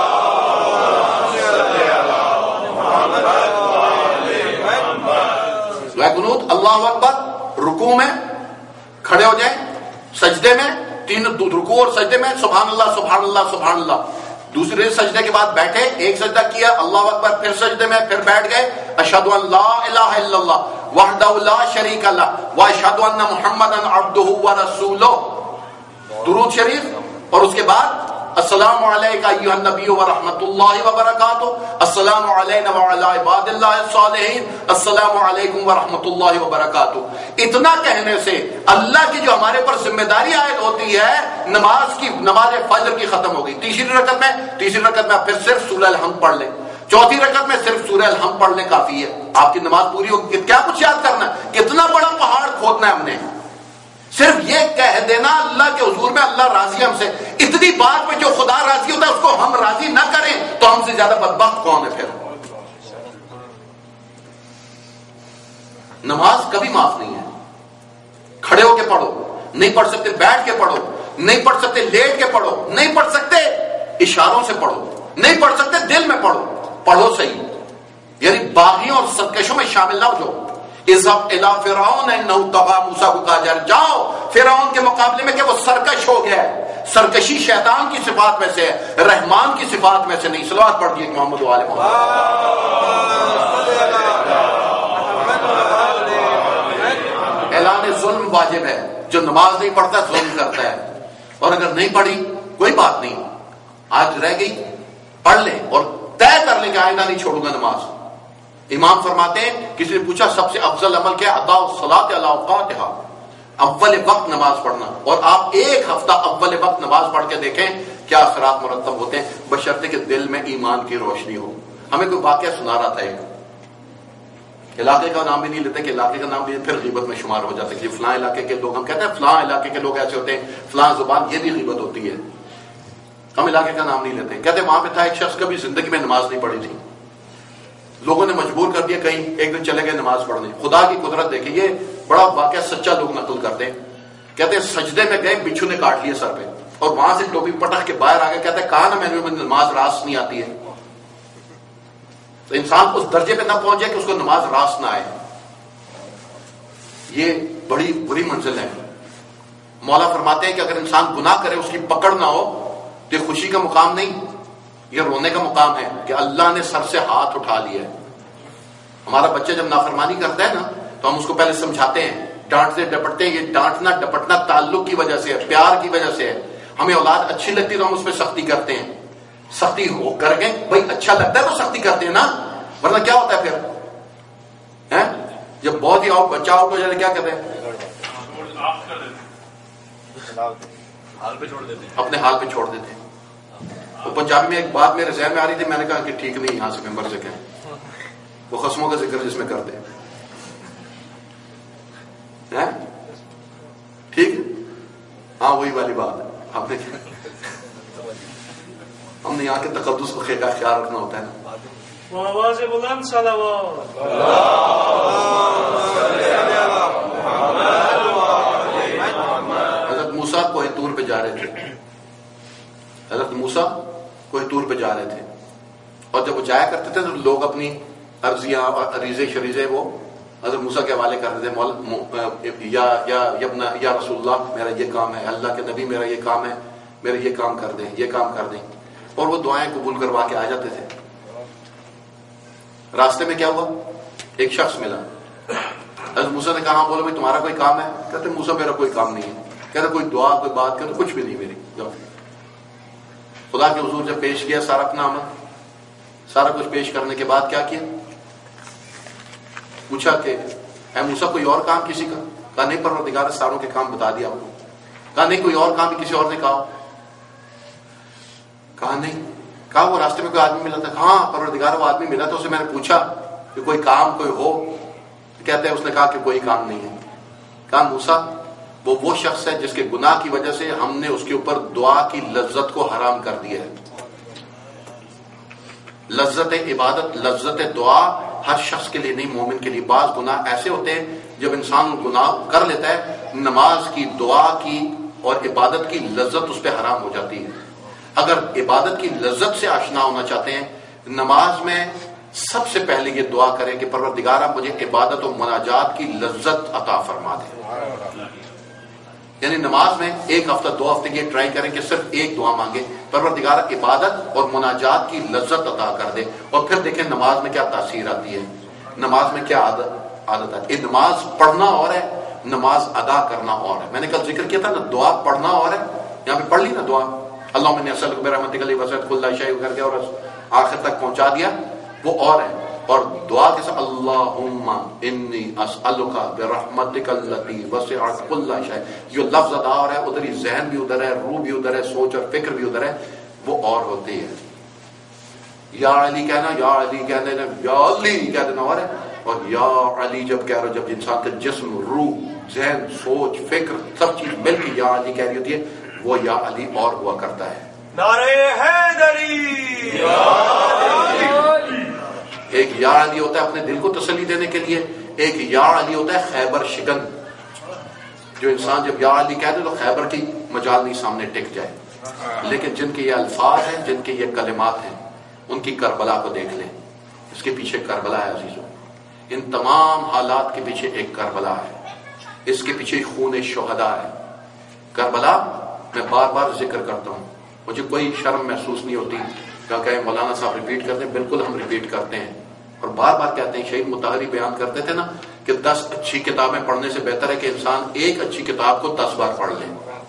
محمد. دعائے قنوت اللہ اکبر، رکوع میں کھڑے ہو جائیں، سجدے میں 3 رکوع اور سجدے میں سبحان اللہ سبحان اللہ سبحان اللہ. دوسرے سجدے کے بعد بیٹھے، ایک سجدہ کیا اللہ اکبر، پھر سجدے میں پھر بیٹھ گئے، اشہد ان لا الہ الا اللہ وحدہ لا شریک لہ واشہد ان محمدا عبدہ ورسولہ. درود شریف. اور اس کے بعد السلام علیکہ ایھا النبی ورحمۃ اللہ وبرکاتہ، السلام علینا وعلی عباد اللہ الصالحین، السلام علیکم ورحمۃ اللہ وبرکاتہ. اتنا کہنے سے اللہ کی جو ہمارے پر ذمہ داری عائد ہوتی ہے نماز فجر کی ختم ہو گئی. تیسری رکعت میں پھر صرف سورہ الحمد پڑھ لیں. چوتھی رکعت میں صرف سورہ الحمد پڑھ لیں، کافی ہے. آپ کی نماز پوری ہوگی. کیا کچھ یاد کرنا ہے؟ کتنا بڑا پہاڑ کھودنا ہے ہم نے. صرف یہ کہہ دینا اللہ کے حضور میں اللہ راضی ہم سے. اتنی بات میں جو خدا راضی ہوتا ہے اس کو ہم راضی نہ کریں تو ہم سے زیادہ بدبخت کون ہے پھر. نماز کبھی معاف نہیں ہے. کھڑے ہو کے پڑھو، نہیں پڑھ سکتے بیٹھ کے پڑھو، نہیں پڑھ سکتے لیٹ کے پڑھو، نہیں پڑھ سکتے اشاروں سے پڑھو، نہیں پڑھ سکتے دل میں پڑھو. پڑھو صحیح. یعنی باغیوں اور سرکشوں میں شامل نہ ہو جاؤ. اذهب الى فرعون انه طغى. موسیٰ کو کہا جائے جاؤ فرعون کے مقابلے میں کہ وہ سرکش ہو گیا ہے. سرکشی شیطان کی صفات میں سے ہے، رحمان کی صفات میں سے نہیں. صلوات پڑھ دیے محمد وعلی محمد. اعلان ظلم واجب ہے. جو نماز نہیں پڑھتا ظلم کرتا ہے. اور اگر نہیں پڑھی کوئی بات نہیں، آج رہ گئی پڑھ لیں اور طے کر لیں کہ آئندہ نہیں چھوڑوں گا نماز. امام فرماتے ہیں کسی نے پوچھا سب سے افضل عمل کیا؟ ادا الصلاۃ علی اوقاتہا. اول وقت نماز پڑھنا. اور آپ ایک ہفتہ اول وقت نماز پڑھ کے دیکھیں کیا اثرات مرتب ہوتے ہیں, بشرطے کہ دل میں ایمان کی روشنی ہو. ہمیں کوئی واقعہ سنا رہا تھا ایک علاقے کا نام بھی نہیں لیتے کہ علاقے کا نام بھی پھر غیبت میں شمار ہو جاتا ہے کہ فلاں علاقے کے لوگ, ہم کہتے ہیں فلاں علاقے کے لوگ ایسے ہوتے ہیں, فلاں زبان, یہ بھی غیبت ہوتی ہے. ہم علاقے کا نام نہیں لیتے. کہتے ہیں وہاں پہ تھا ایک شخص کبھی زندگی میں نماز نہیں پڑھی تھی, لوگوں نے مجبور کر دیا, کہیں ایک دن چلے گئے نماز پڑھنے. خدا کی قدرت دیکھیں, یہ بڑا واقعہ سچا لوگ نقل کرتے ہیں. کہتے ہیں سجدے میں گئے, بچھو نے کاٹ لیے سر پہ, اور وہاں سے ٹوپی پٹک کے باہر آ گئے. کہتے ہیں کہا نا میں نے نماز راست نہیں آتی ہے. تو انسان اس درجے پہ نہ پہنچ جائے کہ اس کو نماز راست نہ آئے, یہ بڑی بری منزل ہے. مولا فرماتے ہیں کہ اگر انسان گناہ کرے اس کی پکڑ نہ ہو تو یہ خوشی کا مقام نہیں, یہ رونے کا مقام ہے کہ اللہ نے سر سے ہاتھ اٹھا لیا ہے. ہمارا بچہ جب نافرمانی کرتا ہے نا تو ہم اس کو پہلے سمجھاتے ہیں, ڈانٹتے ڈپٹتے ہیں. یہ ڈانٹنا ڈپٹنا تعلق کی وجہ سے ہے, پیار کی وجہ سے ہے. ہمیں اولاد اچھی لگتی تو ہم اس پہ سختی کرتے ہیں. سختی ہو کر کے بھائی اچھا لگتا ہے تو سختی کرتے ہیں نا, ورنہ کیا ہوتا ہے پھر جب بہت ہی بچہ آؤٹ ہو جائے کیا کہتے ہیں, اپنے حال پہ چھوڑ دیتے ہیں. وہ پنجابی میں ایک بات میرے ذہن میں آ رہی تھی, میں نے کہا کہ ٹھیک نہیں یہاں سے ممبر سے کہیں, وہ قسموں کا ذکر جس میں کرتے ہیں ٹھیک ہے. ہاں وہی والی بات ہے. آپ نے ہم نے یہاں کے تقدس کو خیال رکھنا ہوتا ہے نا. آواز بلند صلوات. حضرت موسیٰ کوہ طور پہ جا رہے تھے, حضرت موسیٰ کوہ طور پہ جا رہے تھے, اور جب وہ جایا کرتے تھے تو لوگ اپنی عرضیاں اور عریضے شریضے وہ حضرت موسیٰ کے حوالے کر دیتے تھے. یا رسول اللہ میرا یہ کام ہے, اللہ کے نبی میرا یہ کام ہے, میرا یہ کام کر دیں, یہ کام کر دیں, اور وہ دعائیں قبول کروا کے آ جاتے تھے. راستے میں کیا ہوا, ایک شخص ملا. حضرت موسیٰ نے کہا بولو بھائی تمہارا کوئی کام ہے؟ کہتے موسیٰ میرا کوئی کام نہیں ہے. کہتے کوئی دعا کوئی بات کرو, کچھ بھی نہیں میری. جاؤ. خدا کے حضور جب پیش کیا سارا اپنا عمل, سارا کچھ پیش کرنے کے بعد کیا کیا, پوچھا کہ اے موسیٰ کوئی اور کام کسی کا؟ کہا نہیں پروردگار ساروں کے کام بتا دیا آپ کو. کہا نہیں کوئی اور کام بھی کسی اور نے کہا؟ کہا نہیں. کہا وہ راستے میں کوئی آدمی ملا تھا؟ ہاں پروردگار وہ آدمی ملا تھا, اسے میں نے پوچھا کہ کوئی کام کوئی ہو, کہتے ہیں اس نے کہا کہ کوئی کام نہیں ہے. کہا موسیٰ وہ شخص ہے جس کے گناہ کی وجہ سے ہم نے اس کے اوپر دعا کی لذت کو حرام کر دیا ہے. لذت عبادت, لذت دعا ہر شخص کے لیے نہیں, مومن کے لیے. بعض گناہ ایسے ہوتے ہیں جب انسان گناہ کر لیتا ہے, نماز کی, دعا کی اور عبادت کی لذت اس پہ حرام ہو جاتی ہے. اگر عبادت کی لذت سے آشنا ہونا چاہتے ہیں, نماز میں سب سے پہلے یہ دعا کریں کہ پروردگارہ مجھے عبادت و مناجات کی لذت عطا فرما دے. یعنی نماز میں ایک ہفتہ 2 ہفتے یہ ٹرائی کریں کہ صرف ایک دعا مانگے, پروردگارہ عبادت اور مناجات کی لذت عطا کر دے, اور پھر دیکھیں نماز میں کیا تاثیر آتی ہے, نماز میں کیا عادت ہے. نماز پڑھنا اور ہے, نماز ادا کرنا اور ہے. میں نے کل ذکر کیا تھا نا, دعا پڑھنا اور ہے, یہاں پہ پڑھ لی نا دعا, اللہم انی اسألک برحمتک الذی وسعت کل شیء کر کے اور آخر تک پہنچا دیا, وہ اور ہے. اور دعا کے ساتھ اللہم انی اسألک برحمتک الذی وسعت کل شیء, جو لفظ ادا اور ہے, ادھر ہی ذہن بھی ادھر ہے, روح بھی ادھر ہے, سوچ اور فکر بھی ادھر ہے, وہ اور ہوتی ہے. یا علی کہنا, یا علی کہہ دینا, یا علی کہہ دینا اور ہے. اور یا علی جب کہہ رہے, جب انسان کا جسم, روح, ذہن, سوچ, فکر سب چیز مل کے یا علی کہہ رہی ہوتی ہے, وہ یا علی اور ہوا کرتا ہے. نعرہ حیدری. ایک یا علی ہوتا ہے اپنے دل کو تسلی دینے کے لیے, ایک یا علی ہوتا ہے خیبر شکن, جو انسان جب یا علی کہہ دے تو خیبر کی مجال نہیں سامنے ٹک جائے. لیکن جن کے یہ الفاظ ہیں, جن کے یہ کلمات ہیں, ان کی کربلا کو دیکھ لیں. اس کے پیچھے کربلا ہے عزیزوں, ان تمام حالات کے پیچھے ایک کربلا ہے, اس کے پیچھے خون شہداء ہے. کربلا میں بار بار ذکر کرتا ہوں, مجھے کوئی شرم محسوس نہیں ہوتی کہ مولانا صاحب ریپیٹ کرتے ہیں, بالکل ہم ریپیٹ کرتے ہیں اور بار بار کہتے ہیں. شہید مطہری بیان کرتے تھے نا کہ 10 اچھی کتابیں پڑھنے سے بہتر ہے کہ انسان ایک اچھی کتاب کو 10 بار پڑھ لے.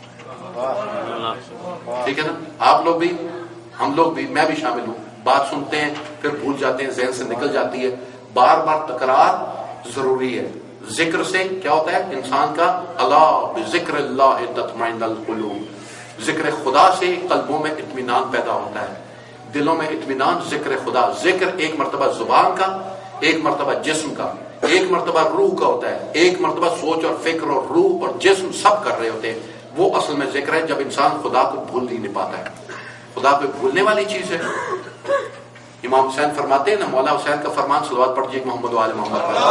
ٹھیک ہے نا, آپ لوگ بھی, ہم لوگ بھی, میں بھی شامل ہوں. بات سنتے ہیں پھر بھول جاتے ہیں, ذہن سے نکل جاتی ہے. بار بار تکرار ضروری ہے, ذکر سے کیا ہوتا ہے انسان کا، الا بذکر اللہ تطمئن القلوب، ذکر خدا سے قلبوں میں اطمینان پیدا ہوتا ہے، دلوں میں اطمینان ذکر خدا. ذکر ایک مرتبہ زبان کا، ایک مرتبہ جسم کا، ایک مرتبہ روح کا ہوتا ہے، ایک مرتبہ سوچ اور فکر اور روح اور جسم سب کر رہے ہوتے ہیں. وہ اصل میں ذکر ہے جب انسان خدا کو بھول نہیں پاتا ہے. خدا کو بھولنے والی چیز ہے. امام حسین فرماتے ہیں نا، مولا حسین کا فرمان صلوات پڑھیے محمد و آل محمد پر.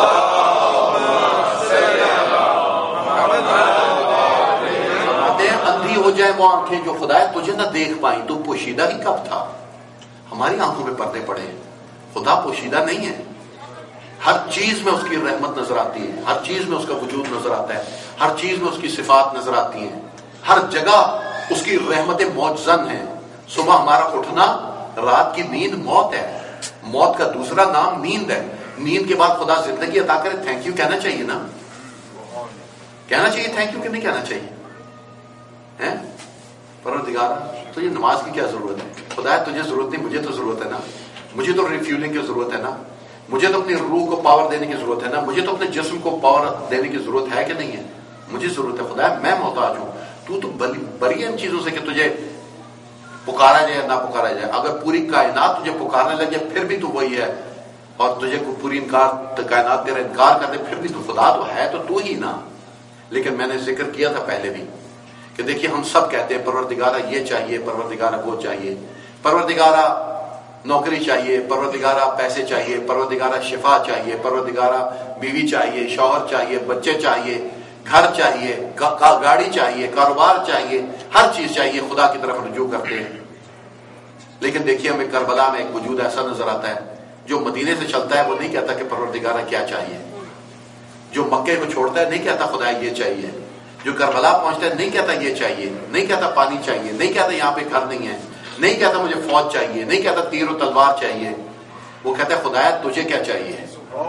فرماتے ہیں اندھی ہو جائے وہ آنکھیں جو خدا تجھے نہ دیکھ پائیں، تو پوشیدہ ہی کب تھا. ہماری آنکھوں پہ پردے پڑے ہیں، خدا پوشیدہ نہیں ہے. ہر چیز میں اس کی رحمت نظر آتی ہے، ہر چیز میں اس کا وجود نظر آتا ہے، ہر چیز میں اس کی صفات نظر آتی ہیں، ہر جگہ اس کی رحمتیں معجزن ہیں. صبح ہمارا اٹھنا، رات کی نیند موت ہے، موت کا دوسرا نام نیند ہے. نیند کے بعد خدا زندگی عطا کرے، تھینک یو کہنا چاہیے نا، کہنا چاہیے تھینک یو کہ نہیں کہنا چاہیے؟ پروردگار تجھے نماز کی کیا ضرورت ہے؟ خدا تجھے ضرورت نہیں، مجھے تو ضرورت ہے نا. مجھے تو ریفیولنگ کی ضرورت ہے نا، مجھے تو اپنی روح کو پاور دینے کی ضرورت ہے نا، مجھے تو اپنے جسم کو پاور دینے کی ضرورت ہے کہ نہیں ہے؟ مجھے ضرورت ہے. خدا میں محتاج ہوں، تو بری ان چیزوں سے کہ تجھے پکارا جائے نہ پکارا جائے. اگر پوری کائنات تجھے پکارنے لگ جائے پھر بھی تو وہی ہے، اور تجھے پوری کائنات تیرا انکار کر دے پھر بھی تو خدا تو ہے تو ہی نا. لیکن میں نے ذکر کیا تھا پہلے بھی کہ دیکھیے ہم سب کہتے ہیں پروردگارہ یہ چاہیے، پروردگارہ وہ چاہیے، پروردگارہ نوکری چاہیے، پروردگارہ پیسے چاہیے، پروردگارہ شفا چاہیے، پروردگارہ بیوی چاہیے، شوہر چاہیے، بچے چاہیے، گھر چاہیے، گاڑی چاہیے، کاروبار چاہیے، ہر چیز چاہیے. خدا کی طرف رجوع کرتے ہیں. لیکن دیکھیے ہمیں کربلا میں ایک وجود ایسا نظر آتا ہے جو مدینے سے چلتا ہے وہ نہیں کہتا کہ پروردگارہ کیا چاہیے، جو مکے کو چھوڑتا ہے نہیں کہتا خدا یہ چاہیے، جو کربلا پہنچتا ہے نہیں کہتا یہ چاہیے، نہیں کہتا پانی چاہیے، نہیں کہتا یہاں پہ گھر نہیں ہے، نہیں کہتا مجھے فوج چاہیے، نہیں کہتا تیر و تلوار چاہیے. وہ کہتا ہے خدایا تجھے کیا چاہیے.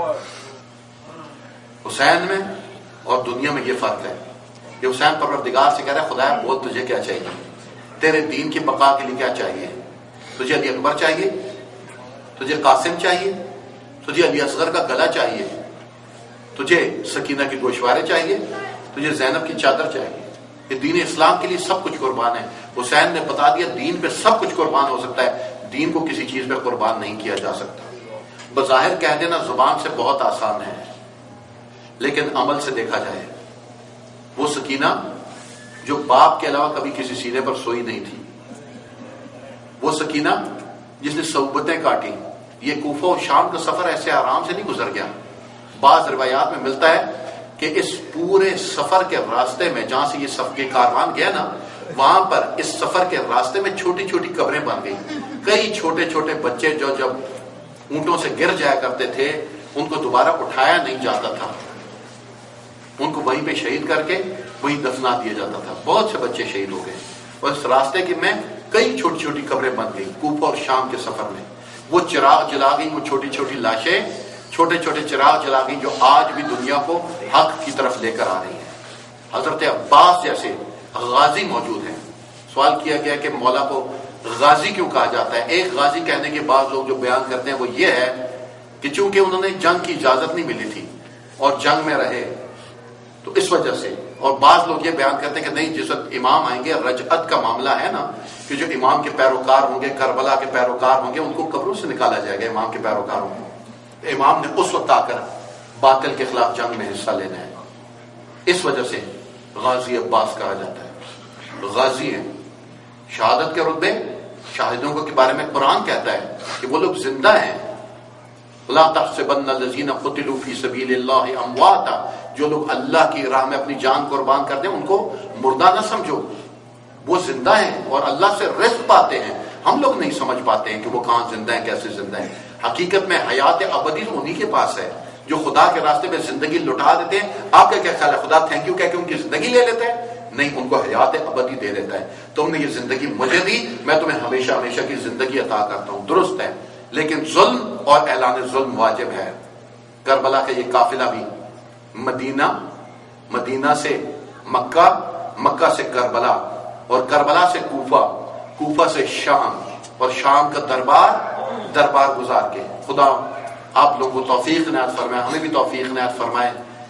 حسین میں اور دنیا میں یہ فرق ہے کہ حسین پروردگار سے کہہ رہا ہے خدایا بول تجھے کیا چاہیے، تیرے دین کی بقا کے لیے کیا چاہیے. تجھے علی اکبر چاہیے، تجھے قاسم چاہیے، تجھے علی اصغر کا گلا چاہیے، تجھے سکینہ کے گوشوارے چاہیے، تجھے زینب کی چادر چاہیے. کہ دین اسلام کے لیے سب کچھ قربان ہے. حسین نے بتا دیا دین پہ سب کچھ قربان ہو سکتا ہے، دین کو کسی چیز پہ قربان نہیں کیا جا سکتا. بظاہر کہہ دینا زبان سے بہت آسان ہے، لیکن عمل سے دیکھا جائے وہ سکینہ جو باپ کے علاوہ کبھی کسی سینے پر سوئی نہیں تھی، وہ سکینہ جس نے صعوبتیں کاٹی. یہ کوفہ و شام کا سفر ایسے آرام سے نہیں گزر گیا. بعض روایات میں ملتا ہے کہ اس پورے سفر کے راستے میں جہاں سے یہ سفر کاروان گیا نا، وہاں پر اس سفر کے راستے میں چھوٹی چھوٹی قبریں بن گئی. کئی چھوٹے چھوٹے بچے جو جب اونٹوں سے گر جایا کرتے تھے ان کو دوبارہ اٹھایا نہیں جاتا تھا، ان کو وہیں پہ شہید کر کے وہیں دفنا دیا جاتا تھا. بہت سے بچے شہید ہو گئے اور اس راستے کے میں کئی چھوٹی چھوٹی قبریں بن گئی. کوفہ اور شام کے سفر میں وہ چراغ جلا گئی، وہ چھوٹی چھوٹی لاشیں چھوٹے چھوٹے چراغ جلا گئی جو آج بھی دنیا کو حق کی طرف لے کر آ رہی ہیں. حضرت عباس جیسے غازی موجود ہیں. سوال کیا گیا کہ مولا کو غازی کیوں کہا جاتا ہے. ایک غازی کہنے کے بعد لوگ جو بیان کرتے ہیں وہ یہ ہے کہ چونکہ انہوں نے جنگ کی اجازت نہیں ملی تھی اور جنگ میں رہے تو اس وجہ سے. اور بعض لوگ یہ بیان کرتے ہیں کہ نہیں جس وقت امام آئیں گے، رجعت کا معاملہ ہے نا کہ جو امام کے پیروکار ہوں گے، کربلا کے پیروکار ہوں گے، ان کو قبروں سے نکالا جائے گا امام کے پیروکاروں کو. امام نے اس وقت آ کر باطل کے خلاف جنگ میں حصہ لینا ہے. اس وجہ سے غازی عباس کہا جاتا ہے. غازی ہیں. شہادت کے رتبے شاہدوں کے بارے میں قرآن کہتا ہے کہ وہ لوگ زندہ ہیں. لا تحسبن الذین قتلوا فی سبیل اللہ امواتا، جو لوگ اللہ کی راہ میں اپنی جان قربان کرتے ہیں ان کو مردہ نہ سمجھو، وہ زندہ ہیں اور اللہ سے رزق پاتے ہیں. ہم لوگ نہیں سمجھ پاتے ہیں کہ وہ کہاں زندہ ہیں، کیسے زندہ ہیں. حقیقت میں حیات ابدی انہی کے پاس ہے جو خدا کے راستے میں زندگی لٹا دیتے ہیں. آپ کا کیا خیال ہے خدا تھینک یو کہہ کے ان کی زندگی لے لیتے ہیں؟ نہیں، ان کو حیات ابدی دے دیتا ہے. تم نے یہ زندگی مجھے دی، میں تمہیں ہمیشہ ہمیشہ کی زندگی عطا کرتا ہوں. درست ہے، لیکن ظلم اور اعلان ظلم واجب ہے. کربلا کا یہ قافلہ بھی مدینہ سے مکہ، مکہ سے کربلا اور کربلا سے کوفہ، کوفہ سے شام اور شام کا دربار گزار کے. خدا آپ لوگوں کو توفیق عنایت فرمائے، ہمیں بھی توفیق عنایت فرمائے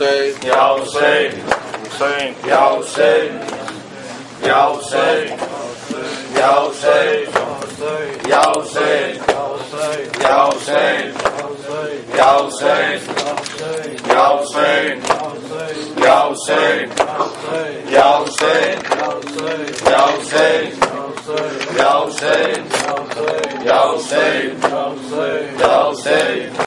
Hussein, Ya Hussein, Hussein, Ya Hussein, Ya Hussein, Ya Hussein, Ya Hussein, Ya Hussein, Ya Hussein, Ya Hussein, Ya Hussein, Ya Hussein, Ya Hussein, Ya Hussein, Ya Hussein, Ya Hussein, Ya Hussein.